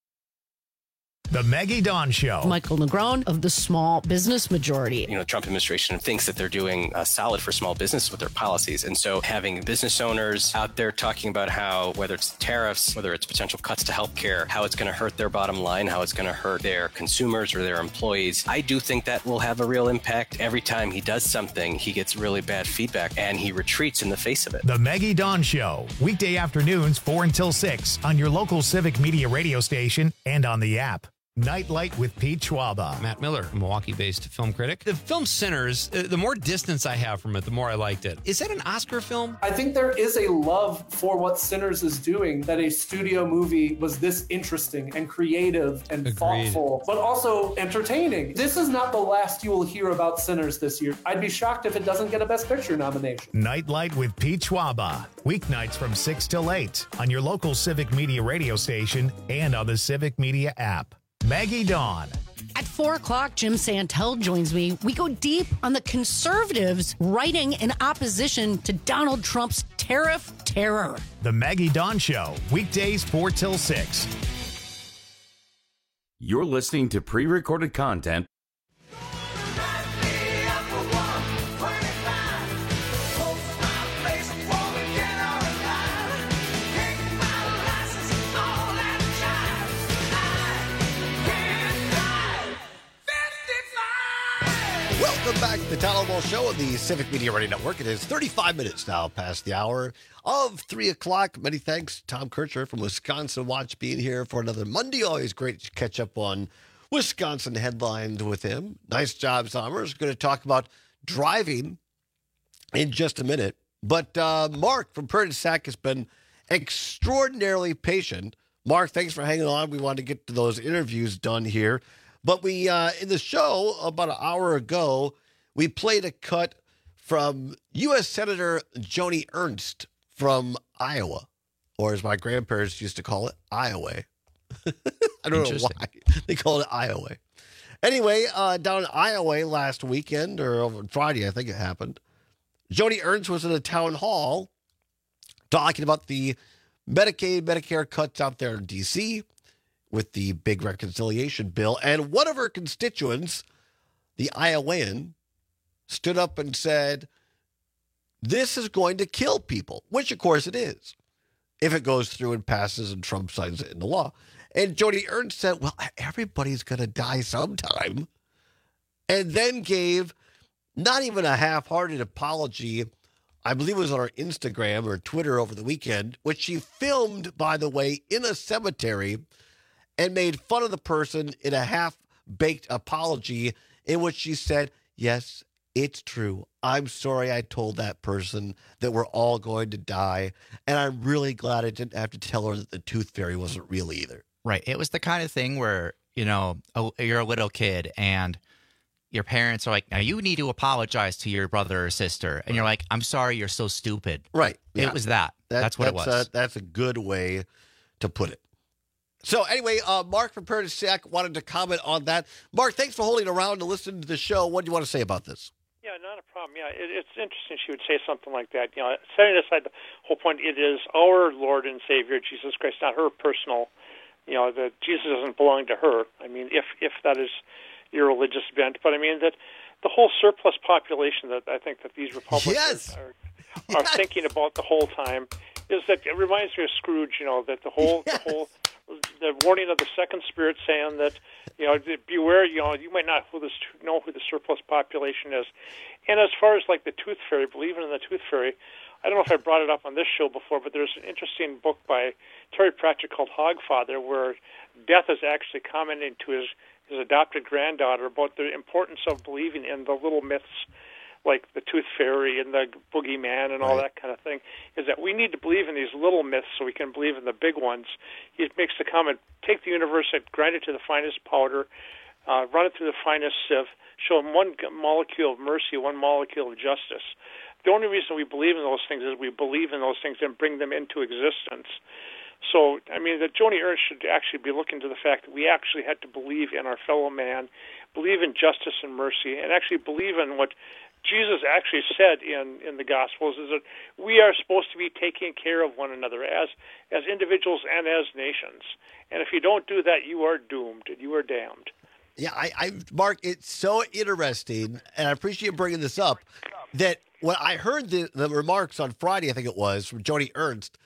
The Maggie Dawn Show. Michael Negron of the Small Business Majority. You know, Trump administration thinks that they're doing uh, solid for small business with their policies. And so having business owners out there talking about how, whether it's tariffs, whether it's potential cuts to healthcare, how it's going to hurt their bottom line, how it's going to hurt their consumers or their employees, I do think that will have a real impact. Every time he does something, he gets really bad feedback and he retreats in the face of it. The Maggie Dawn Show. Weekday afternoons, four until six on your local Civic Media radio station and on the app. Nightlight with Pete Schwaba. Matt Miller, a Milwaukee-based film critic. The film Sinners, uh, the more distance I have from it, the more I liked it. Is that an Oscar film? I think there is a love for what Sinners is doing, that a studio movie was this interesting and creative and Agreed. thoughtful, but also entertaining. This is not the last you will hear about Sinners this year. I'd be shocked if it doesn't get a Best Picture nomination. Nightlight with Pete Schwaba. Weeknights from six till eight on your local Civic Media radio station and on the Civic Media app. Maggie Dawn. At four o'clock, Jim Santel joins me. We go deep on the conservatives writing in opposition to Donald Trump's tariff terror. The Maggie Dawn Show, weekdays four till six. You're listening to pre-recorded content. Welcome back to the Tyler Ball Show on the Civic Media Radio Network. It is thirty-five minutes now past the hour of three o'clock. Many thanks, Tom Kircher from Wisconsin Watch, being here for another Monday. Always great to catch up on Wisconsin headlines with him. Nice job, Sommers. Going to talk about driving in just a minute. But uh, Mark from Prairie du Sac has been extraordinarily patient. Mark, thanks for hanging on. We wanted to get to those interviews done here. But we, uh, in the show about an hour ago, we played a cut from U S Senator Joni Ernst from Iowa, or as my grandparents used to call it, Iowa. I don't know why they call it Iowa. Anyway, uh, down in Iowa last weekend, or on Friday, I think it happened, Joni Ernst was in a town hall talking about the Medicaid, Medicare cuts out there in D C, with the big reconciliation bill. And one of her constituents, the Iowan, stood up and said, this is going to kill people, which of course it is, if it goes through and passes and Trump signs it into law. And Joni Ernst said, well, everybody's going to die sometime. And then gave not even a half-hearted apology. I believe it was on her Instagram or Twitter over the weekend, which she filmed, by the way, in a cemetery, and made fun of the person in a half-baked apology in which she said, yes, it's true. I'm sorry I told that person that we're all going to die, and I'm really glad I didn't have to tell her that the tooth fairy wasn't real either. Right. It was the kind of thing where, you know, oh, you're a little kid, and your parents are like, now you need to apologize to your brother or sister. And you're like, I'm sorry, you're so stupid. Right. Yeah. It was that. that that's what that's it was. A, that's a good way to put it. So anyway, uh, Mark from Prairie du Sac wanted to comment on that. Mark, thanks for holding around to listen to the show. What do you want to say about this? Yeah, not a problem. Yeah, it, it's interesting she would say something like that. You know, setting aside the whole point, it is our Lord and Savior, Jesus Christ, not her personal, you know, that Jesus doesn't belong to her. I mean, if if that is your religious bent. But I mean, that the whole surplus population that I think that these Republicans yes. are, are yes. thinking about the whole time is that it reminds me of Scrooge, you know, that the whole, yes. the whole, the warning of the second spirit saying that, you know, beware, you know, you might not who this, know who the surplus population is. And as far as like the tooth fairy, believing in the tooth fairy, I don't know if I brought it up on this show before, but there's an interesting book by Terry Pratchett called Hogfather, where Death is actually commenting to his, his adopted granddaughter about the importance of believing in the little myths like the tooth fairy and the boogeyman and all right. that kind of thing, is that we need to believe in these little myths so we can believe in the big ones. He makes the comment, take the universe, grind it to the finest powder, uh, run it through the finest sieve, show them one molecule of mercy, one molecule of justice. The only reason we believe in those things is we believe in those things and bring them into existence. So, I mean, that Joni Ernst should actually be looking to the fact that we actually had to believe in our fellow man, believe in justice and mercy, and actually believe in what Jesus actually said in, in the Gospels, is that we are supposed to be taking care of one another as as individuals and as nations. And if you don't do that, you are doomed and you are damned. Yeah, I, I Mark, it's so interesting, and I appreciate you bringing this up, that when I heard the, the remarks on Friday, I think it was, from Joni Ernst,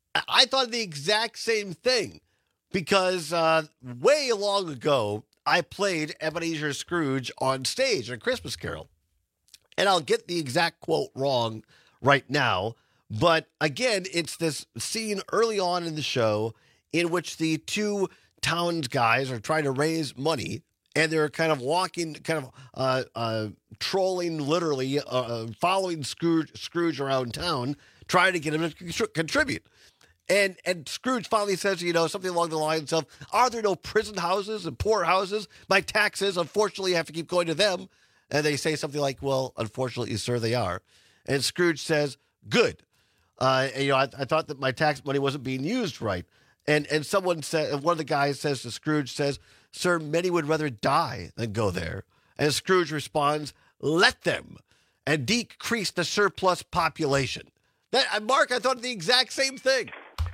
I thought the exact same thing, because uh, way long ago, I played Ebenezer Scrooge on stage at A Christmas Carol. And I'll get the exact quote wrong right now. But again, it's this scene early on in the show in which the two towns guys are trying to raise money, and they're kind of walking, kind of uh, uh, trolling, literally, uh, following Scrooge, Scrooge around town, trying to get him to contri- contribute. And and Scrooge finally says, you know, something along the lines of, are there no prison houses and poor houses? My taxes, unfortunately, I have to keep going to them. And they say something like, well, unfortunately, sir, they are. And Scrooge says, good. Uh, and, you know, I, I thought that my tax money wasn't being used right. And and someone said, one of the guys says to Scrooge, says, sir, many would rather die than go there. And Scrooge responds, let them, and decrease the surplus population. That, Mark, I thought the exact same thing.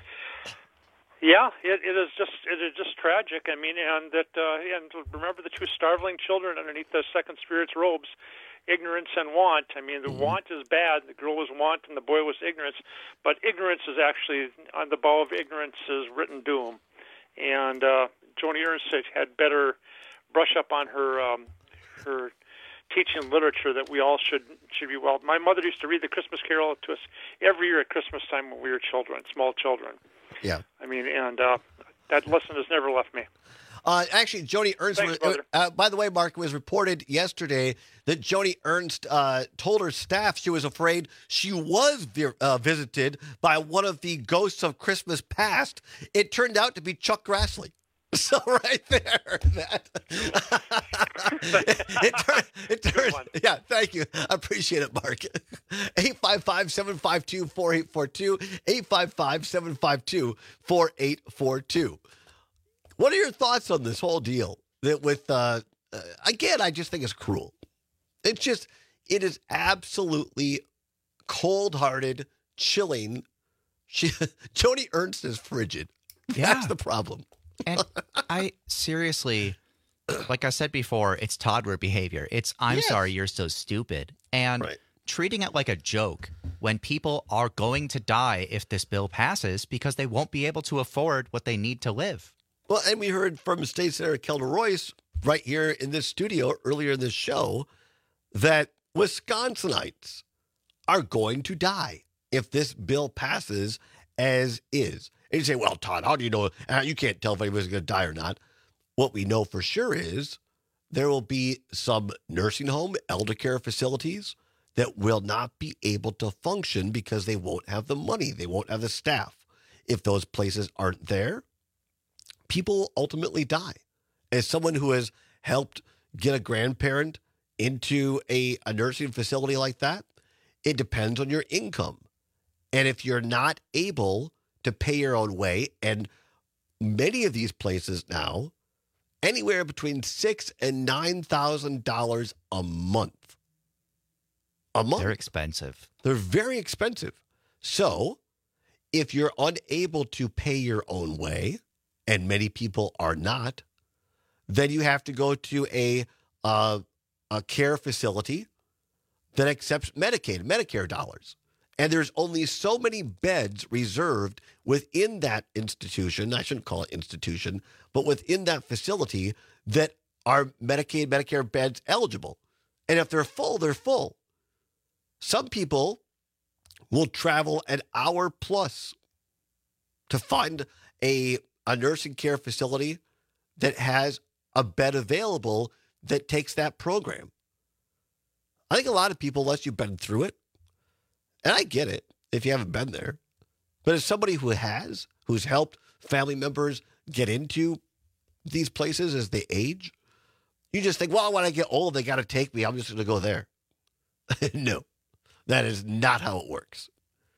Yeah, it, it is just it is just tragic. I mean, and that uh, and remember the two starveling children underneath the second spirit's robes, ignorance and want. I mean, the mm-hmm. want is bad. The girl was want, and the boy was ignorance. But ignorance is actually on the bow of ignorance is written doom. And uh, Joni Ernst had better brush up on her um, her teaching literature that we all should should be well. My mother used to read the Christmas Carol to us every year at Christmas time when we were children, small children. Yeah. I mean, and uh, that lesson has never left me. Uh, actually, Joni Ernst, Thanks, was, uh, by the way, Mark, it was reported yesterday that Joni Ernst uh, told her staff she was afraid she was vi- uh, visited by one of the ghosts of Christmas past. It turned out to be Chuck Grassley. So right there, that it, it, turn, it turns. Yeah, thank you. I appreciate it, Mark. eight five five, seven five two, four eight four two, eight five five, seven five two, four eight four two. What are your thoughts on this whole deal? That with uh, uh, again, I just think it's cruel. It's just, it is absolutely cold-hearted, chilling. She, Joni Ernst is frigid. Yeah. That's the problem. And I seriously, like I said before, it's toddler behavior. It's, I'm Yes. sorry, you're so stupid. And Right. treating it like a joke when people are going to die if this bill passes because they won't be able to afford what they need to live. Well, and we heard from State Senator Kelda Royce right here in this studio earlier in this show that Wisconsinites are going to die if this bill passes as is. And you say, well, Todd, how do you know? Uh, you can't tell if anybody's going to die or not. What we know for sure is there will be some nursing home, elder care facilities that will not be able to function because they won't have the money. They won't have the staff. If those places aren't there, people will ultimately die. As someone who has helped get a grandparent into a, a nursing facility like that, it depends on your income. And if you're not able to pay your own way, and many of these places now, anywhere between six and nine thousand dollars a month. A month. They're expensive. They're very expensive. So, if you're unable to pay your own way, and many people are not, then you have to go to a uh, a care facility that accepts Medicaid, Medicare dollars. And there's only so many beds reserved within that institution. I shouldn't call it institution, but within that facility that are Medicaid, Medicare beds eligible. And if they're full, they're full. Some people will travel an hour plus to find a, a nursing care facility that has a bed available that takes that program. I think a lot of people, unless you've been through it, and I get it if you haven't been there, but as somebody who has, who's helped family members get into these places as they age, you just think, well, when I get old, they got to take me. I'm just going to go there. No, that is not how it works.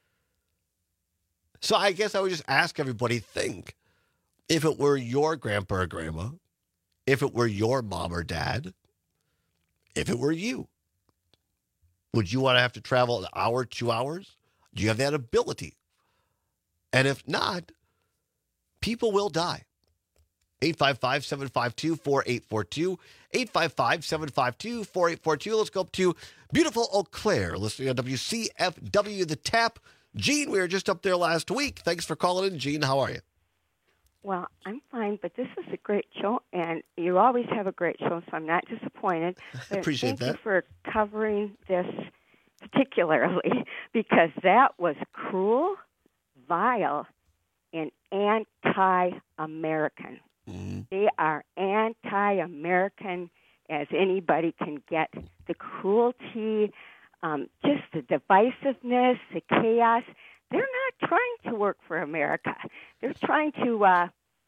So I guess I would just ask everybody, think, if it were your grandpa or grandma, if it were your mom or dad, if it were you, would you want to have to travel an hour, two hours? Do you have that ability? And if not, people will die. eight five five, seven five two, four eight four two, eight five five, seven five two, four eight four two. Let's go up to beautiful Eau Claire, listening on W C F W, The Tap. Gene, we were just up there last week. Thanks for calling in, Gene. How are you? Well, I'm fine, but this is a great show, and you always have a great show, so I'm not disappointed. But appreciate thank that. you for covering this particularly, because that was cruel, vile, and anti-American. Mm. They are anti-American as anybody can get. The cruelty, um, just the divisiveness, the chaos. They're not trying to work for America. They're trying to, uh,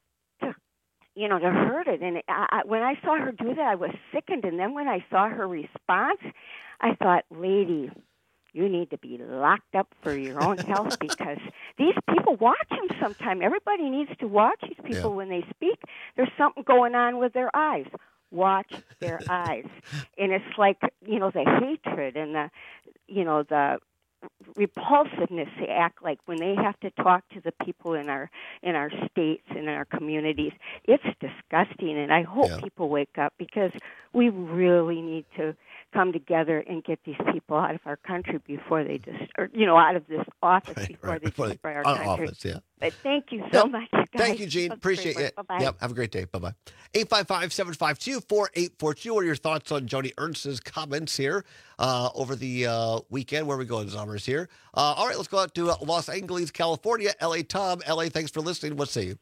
to you know, to hurt it. And I, I, when I saw her do that, I was sickened. And then when I saw her response, I thought, lady, you need to be locked up for your own health because these people watch them sometime. Everybody needs to watch these people yeah. when they speak. There's something going on with their eyes. Watch their eyes. And it's like, you know, the hatred and the, you know, the repulsiveness they act like when they have to talk to the people in our in our states and in our communities. It's disgusting, and I hope yeah. people wake up because we really need to come together and get these people out of our country before they just, or, you know, out of this office right, before right, they before destroy our country. Office, yeah. But thank you so yep. much, guys. Thank you, Gene. Appreciate it. Bye-bye. Yep. Have a great day. Bye-bye. eight five five, seven five two, four eight four two. What are your thoughts on Joni Ernst's comments here uh, over the uh, weekend? Where are we going, Zommers, here? Uh, all right, let's go out to uh, Los Angeles, California. L A Tom. L A, thanks for listening. What say you?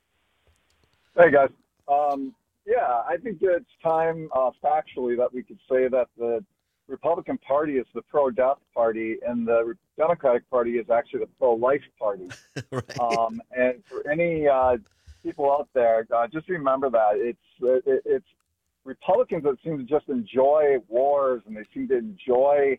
Hey, guys. Um, yeah, I think it's time uh, factually that we could say that the Republican Party is the pro-death party, and the Democratic Party is actually the pro-life party. right. um, and for any uh, people out there, uh, just remember that it's it, it's Republicans that seem to just enjoy wars, and they seem to enjoy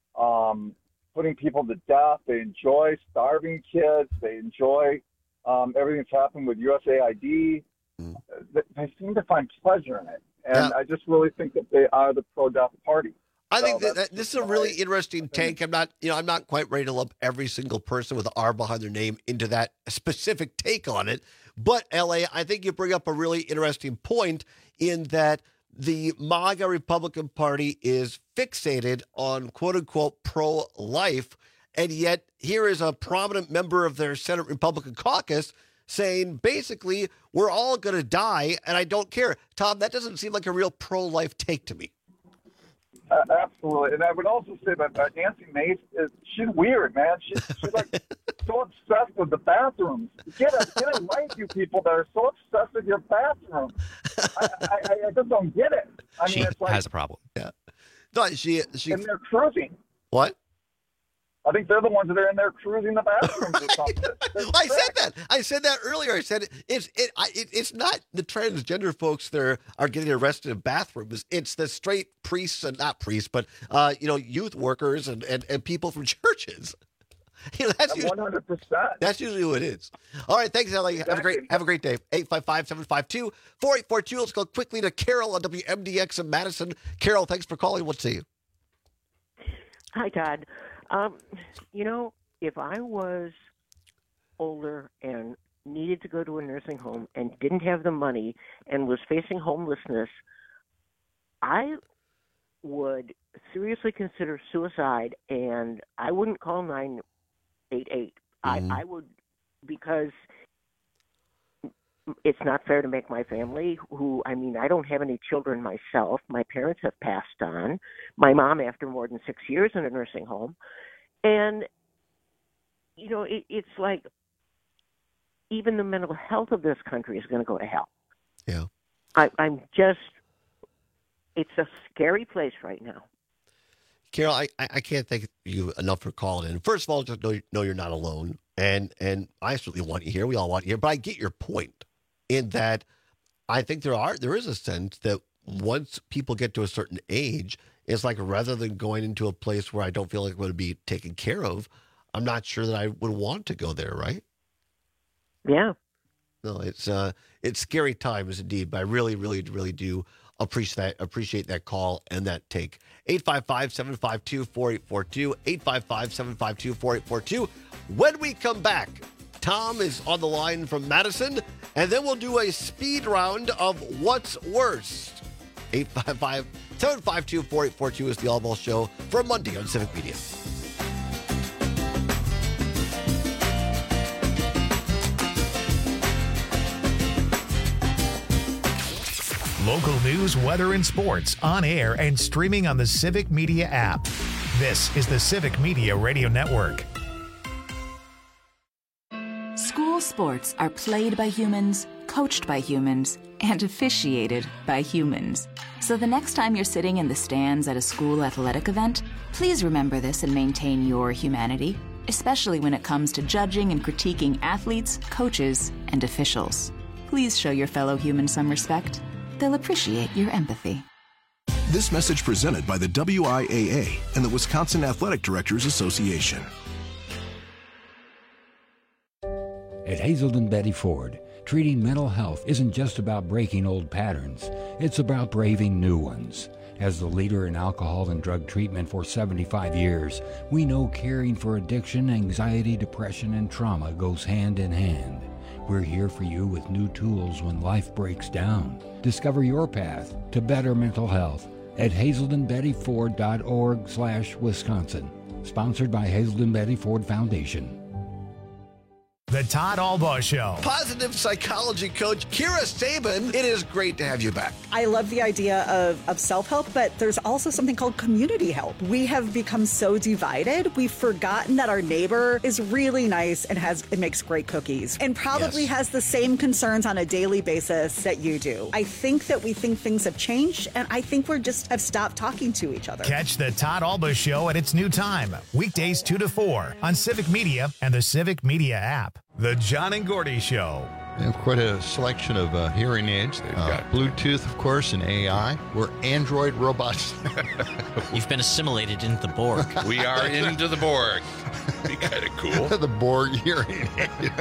um, putting people to death. They enjoy starving kids. They enjoy um, everything that's happened with U S A I D. Mm. They, they seem to find pleasure in it, and yeah. I just really think that they are the pro-death party. I think that, that this is a really interesting take. I'm not, you know, I'm not quite ready to lump every single person with an R behind their name into that specific take on it. But L A, I think you bring up a really interesting point in that the MAGA Republican Party is fixated on quote unquote pro-life, and yet here is a prominent member of their Senate Republican caucus saying basically we're all going to die, and I don't care. Tom, that doesn't seem like a real pro-life take to me. Uh, absolutely, and I would also say that uh, Nancy Mace is she's weird, man. She's she's like so obsessed with the bathrooms. Get a get a life, you people that are so obsessed with your bathroom. I, I, I just don't get it. I she mean, it's like, has a problem. Yeah, no, she she. And they're cruising. What? I think they're the ones that are in there cruising the bathrooms or something. I said that. I said that earlier. I said it's it, I, it. It's not the transgender folks that are, are getting arrested in bathrooms. It's the straight priests and not priests, but uh, you know, youth workers and, and, and people from churches. You know, that's one hundred percent. That's usually who it is. All right, thanks, Ellie. Have a great have a great day. eight five five, seven five two, four eight four two. Let's go quickly to Carol on W M D X in Madison. Carol, thanks for calling. We'll see you. Hi, Todd. Um, you know, if I was older and needed to go to a nursing home and didn't have the money and was facing homelessness, I would seriously consider suicide, and I wouldn't call nine eight eight. Mm-hmm. I, I would, because it's not fair to make my family, who, I mean, I don't have any children myself. My parents have passed on. My mom, after more than six years in a nursing home. And, you know, it, it's like even the mental health of this country is going to go to hell. Yeah. I, I'm just, it's a scary place right now. Carol, I, I can't thank you enough for calling in. First of all, just know, know you're not alone. And, and I certainly want you here. We all want you here. But I get your point in that I think there are there is a sense that once people get to a certain age, it's like rather than going into a place where I don't feel like I'm going to be taken care of, I'm not sure that I would want to go there, right? Yeah. No, it's uh, it's scary times indeed, but I really, really, really do appreciate that appreciate that call and that take. eight five five, seven five two, four eight four two, eight five five, seven five two, four eight four two. When we come back, Tom is on the line from Madison, and then we'll do a speed round of What's Worst. eight five five, seven five two, four eight four two is the All Ball Show for Monday on Civic Media. Local news, weather, and sports on air and streaming on the Civic Media app. This is the Civic Media Radio Network. School sports are played by humans, coached by humans, and officiated by humans. So the next time you're sitting in the stands at a school athletic event, please remember this and maintain your humanity, especially when it comes to judging and critiquing athletes, coaches, and officials. Please show your fellow humans some respect. They'll appreciate your empathy. This message presented by the W I A A and the Wisconsin Athletic Directors Association. At Hazelden Betty Ford, treating mental health isn't just about breaking old patterns. It's about braving new ones. As the leader in alcohol and drug treatment for seventy-five years, we know caring for addiction, anxiety, depression, and trauma goes hand in hand. We're here for you with new tools when life breaks down. Discover your path to better mental health at hazelden betty ford dot org slash Wisconsin. Sponsored by Hazelden Betty Ford Foundation. The Todd Albaugh Show. Positive psychology coach Kira Sabin, it is great to have you back. I love the idea of, of self-help, but there's also something called community help. We have become so divided, we've forgotten that our neighbor is really nice and has and makes great cookies and probably yes. has the same concerns on a daily basis that you do. I think that we think things have changed, and I think we're just have stopped talking to each other. Catch the Todd Albaugh Show at its new time, weekdays two to four on Civic Media and the Civic Media app. The John and Gordy Show. They have quite a selection of uh, hearing aids. They've uh, got Bluetooth, of course, and A I. We're Android robots. You've been assimilated into the Borg. We are into the Borg. Be kind of cool. The Borg hearing aid.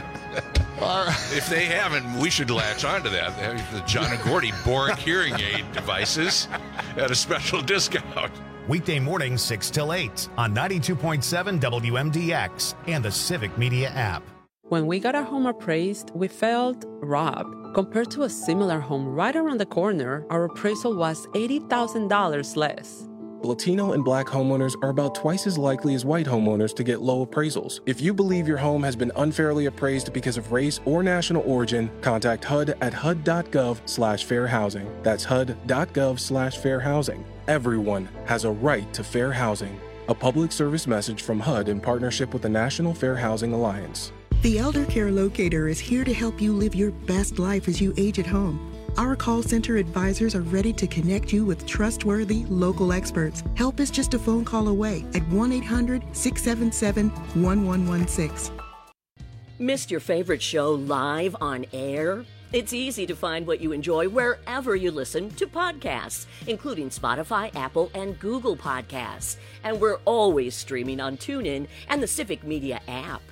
All right. If they haven't, we should latch onto that. The John and Gordy Borg hearing aid devices at a special discount. Weekday mornings six till eight on ninety-two point seven W M D X and the Civic Media app. When we got our home appraised, we felt robbed. Compared to a similar home right around the corner, our appraisal was eighty thousand dollars less. Latino and Black homeowners are about twice as likely as white homeowners to get low appraisals. If you believe your home has been unfairly appraised because of race or national origin, contact H U D at H U D dot gov slash fair housing. That's H U D dot gov slash fair housing. Everyone has a right to fair housing. A public service message from H U D in partnership with the National Fair Housing Alliance. The Elder Care Locator is here to help you live your best life as you age at home. Our call center advisors are ready to connect you with trustworthy local experts. Help is just a phone call away at one eight hundred six seven seven one one one six. Missed your favorite show live on air? It's easy to find what you enjoy wherever you listen to podcasts, including Spotify, Apple, and Google Podcasts. And we're always streaming on TuneIn and the Civic Media app.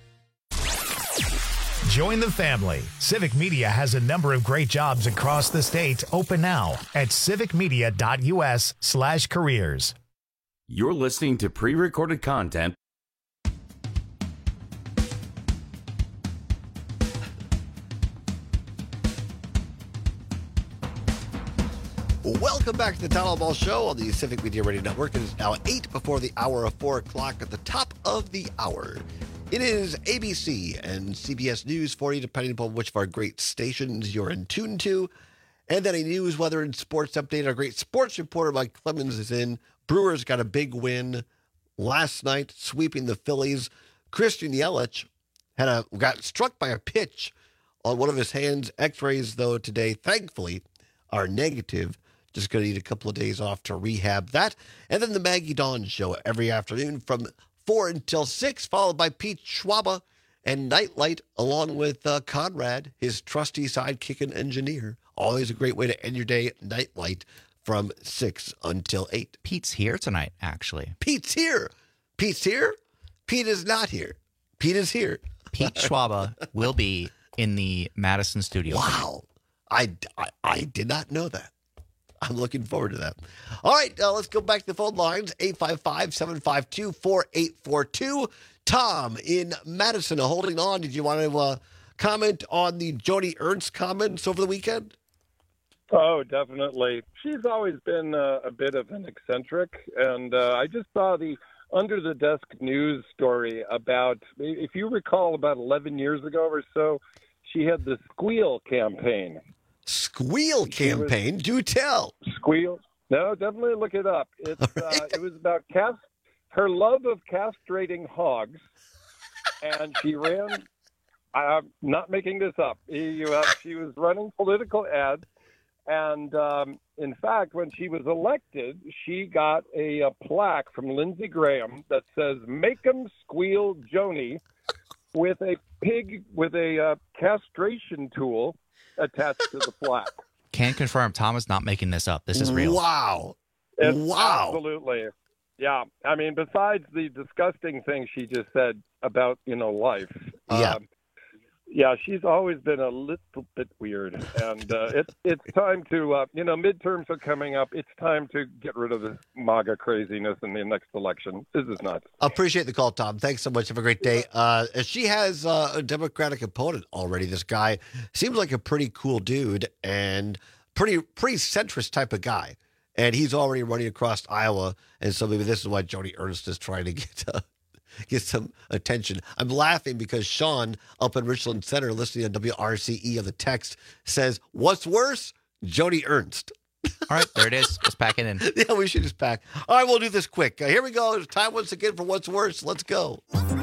Join the family. Civic Media has a number of great jobs across the state open now at civic media dot u s slash careers. You're listening to pre-recorded content. Welcome back to the Todd Albaugh Show on the Civic Media Radio Network. It is now eight before the hour of four o'clock at the top of the hour. It is A B C and C B S News for you, depending upon which of our great stations you're in tune to. And then a news, weather, and sports update. Our great sports reporter, Mike Clemens, is in. Brewers got a big win last night, sweeping the Phillies. Christian Yelich had a got struck by a pitch on one of his hands. X-rays, though, today, thankfully, are negative. Just going to need a couple of days off to rehab that. And then the Maggie Dawn Show every afternoon from four until six, followed by Pete Schwaba and Nightlight, along with uh, Conrad, his trusty sidekick and engineer. Always a great way to end your day, Nightlight, from six until eight. Pete's here tonight, actually. Pete's here. Pete's here? Pete is not here. Pete is here. Pete Schwaba will be in the Madison studio. Wow. I, I, I did not know that. I'm looking forward to that. All right, uh, let's go back to the phone lines. eight five five, seven five two, four eight four two. Tom in Madison holding on. Did you want to uh, comment on the Joni Ernst comments over the weekend? Oh, definitely. She's always been uh, a bit of an eccentric. And uh, I just saw the Under the Desk news story about, if you recall, about eleven years ago or so, she had the Squeal campaign. Squeal campaign? Was, Do tell. Squeal? No, definitely look it up. It's uh, it was about cast her love of castrating hogs, and she ran. I'm not making this up. He, uh, she was running political ads. And um, in fact, when she was elected, she got a, a plaque from Lindsey Graham that says, "Make 'em squeal, Joni," with a pig, with a uh, castration tool attached to the plaque. Can confirm Tom is not making this up. This is real. Wow. It's wow. Absolutely. Yeah. I mean, besides the disgusting thing she just said about, you know, life. Yeah. Um, yeah, she's always been a little bit weird. And uh, it's it's time to, uh, you know, midterms are coming up. It's time to get rid of this MAGA craziness in the next election. This is nuts. Appreciate the call, Tom. Thanks so much. Have a great day. Uh, she has uh, a Democratic opponent already. This guy seems like a pretty cool dude and pretty pretty centrist type of guy. And he's already running across Iowa. And so maybe this is why Joni Ernst is trying to get uh, get some attention. I'm laughing because Sean up in Richland Center listening on W R C E on the text says, "What's worse? Joni Ernst." All right, there it is. Just pack it in. Yeah, we should just pack. All right, we'll do this quick. Uh, here we go. It's time once again for What's Worse. Let's go.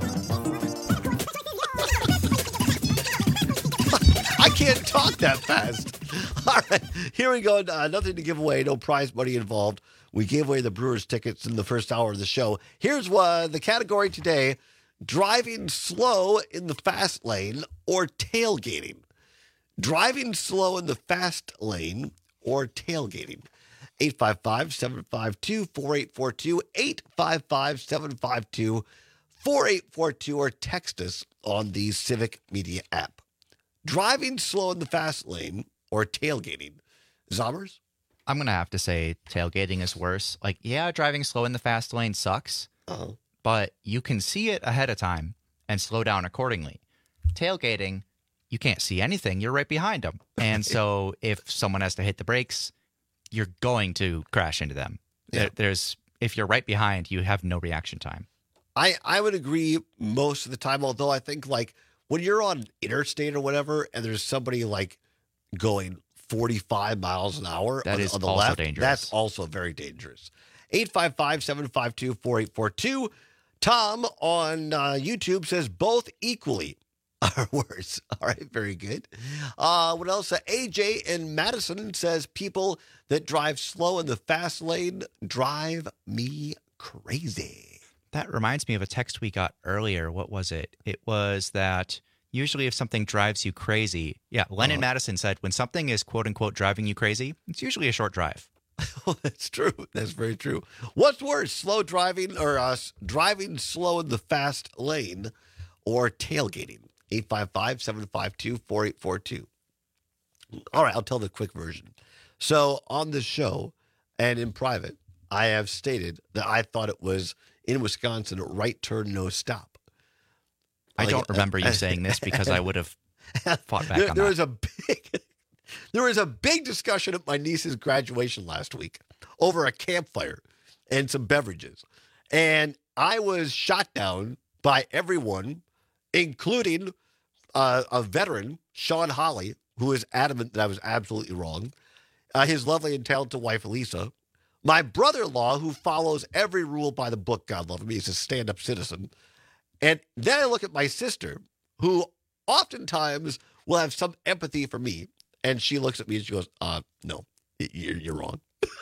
I can't talk that fast. All right, here we go. Uh, nothing to give away. No prize money involved. We gave away the Brewers tickets in the first hour of the show. Here's what the category today: driving slow in the fast lane or tailgating. Driving slow in the fast lane or tailgating. eight five five, seven five two, four eight four two, eight five five, seven five two, four eight four two, or text us on the Civic Media app. Driving slow in the fast lane or tailgating. Zombers? I'm going to have to say tailgating is worse. Like, yeah, driving slow in the fast lane sucks, uh-huh. but you can see it ahead of time and slow down accordingly. Tailgating, you can't see anything. You're right behind them. And so if someone has to hit the brakes, you're going to crash into them. Yeah. There's if you're right behind, you have no reaction time. I, I would agree most of the time, although I think like when you're on interstate or whatever and there's somebody like going forty-five miles an hour that on, is on the also left, dangerous. That's also very dangerous. eight five five, seven five two, four eight four two. Tom on uh, YouTube says both equally are worse. All right, very good. Uh, what else? Uh, A J in Madison says people that drive slow in the fast lane drive me crazy. That reminds me of a text we got earlier. What was it? It was that usually if something drives you crazy, yeah, Lennon uh, Madison said when something is quote unquote driving you crazy, it's usually a short drive. Oh, that's true. That's very true. What's worse, slow driving or uh, driving slow in the fast lane or tailgating? eight five five, seven five two, four eight four two. All right, I'll tell the quick version. So on the show and in private, I have stated that I thought it was in Wisconsin, right turn, no stop. I like, don't remember you saying this because I would have fought back there, on there that. Was a big, there was a big discussion at my niece's graduation last week over a campfire and some beverages. And I was shot down by everyone, including uh, a veteran, Sean Holly, who is adamant that I was absolutely wrong, uh, his lovely and talented wife, Lisa, my brother-in-law, who follows every rule by the book, God love him, he's a stand-up citizen. And then I look at my sister, who oftentimes will have some empathy for me, and she looks at me and she goes, uh, no, you're, you're wrong.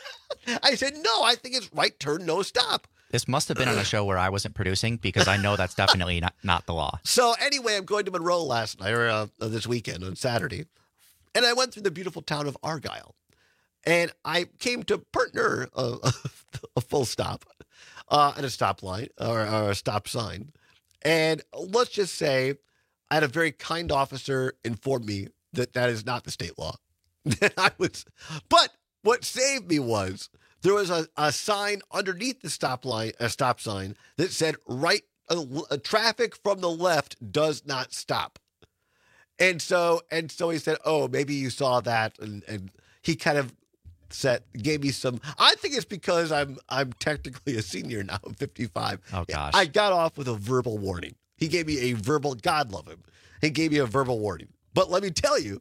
I said, no, I think it's right turn, no stop. This must have been on a show where I wasn't producing because I know that's definitely not, not the law. So anyway, I'm going to Monroe last night, or uh, this weekend on Saturday, and I went through the beautiful town of Argyle. And I came to partner a, a full stop uh, at a stop line or, or a stop sign. And let's just say I had a very kind officer inform me that that is not the state law. I was, but what saved me was there was a, a sign underneath the stop line, a stop sign that said right, uh, uh, traffic from the left does not stop. And so, and so he said, oh, maybe you saw that. And, and he kind of said, gave me some, I think it's because I'm, I'm technically a senior now, I'm fifty-five. Oh gosh. I got off with a verbal warning. He gave me a verbal, God love him. He gave me a verbal warning. But let me tell you,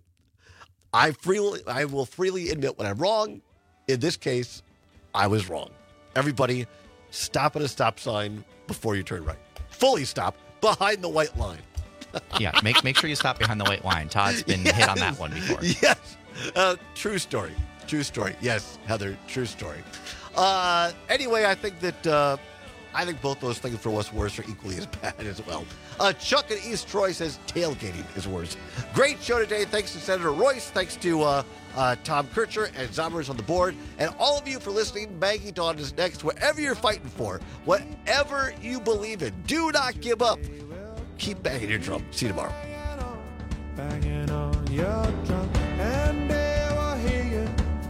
I freely, I will freely admit when I'm wrong. In this case, I was wrong. Everybody, stop at a stop sign before you turn right. Fully stop behind the white line. Yeah, make make sure you stop behind the white line. Todd's been Yes. hit on that one before. Yes. Uh, true story. True story. Yes, Heather, true story. Uh, anyway, I think that uh, I think both those things for what's worse are equally as bad as well. Uh, Chuck in East Troy says tailgating is worse. Great show today. Thanks to Senator Royce. Thanks to uh, uh, Tom Kircher and Zombers on the board. And all of you for listening. Maggie Dawn is next. Whatever you're fighting for, whatever you believe in, do not give up. Keep banging your drum. See you tomorrow. Banging on your drum, and they will hear you.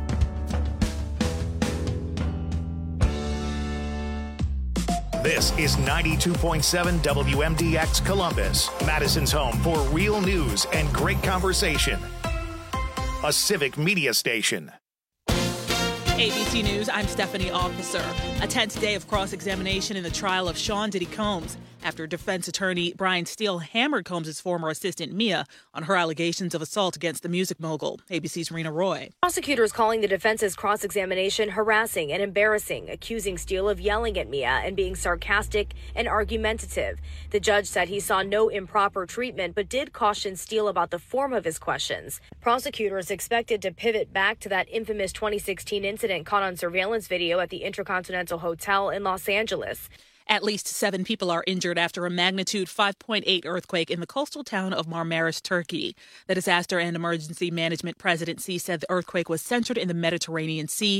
This is ninety-two point seven W M D X Columbus, Madison's home for real news and great conversation. A civic media station. A B C News, I'm Stephanie Officer. A tense day of cross-examination in the trial of Sean Diddy Combs after defense attorney Brian Steele hammered Combs' former assistant Mia on her allegations of assault against the music mogul. A B C's Rena Roy. Prosecutors calling the defense's cross-examination harassing and embarrassing, accusing Steele of yelling at Mia and being sarcastic and argumentative. The judge said he saw no improper treatment, but did caution Steele about the form of his questions. Prosecutors expected to pivot back to that infamous twenty sixteen incident caught on surveillance video at the Intercontinental Hotel in Los Angeles. At least seven people are injured after a magnitude five point eight earthquake in the coastal town of Marmaris, Turkey. The Disaster and Emergency Management Presidency said the earthquake was centered in the Mediterranean Sea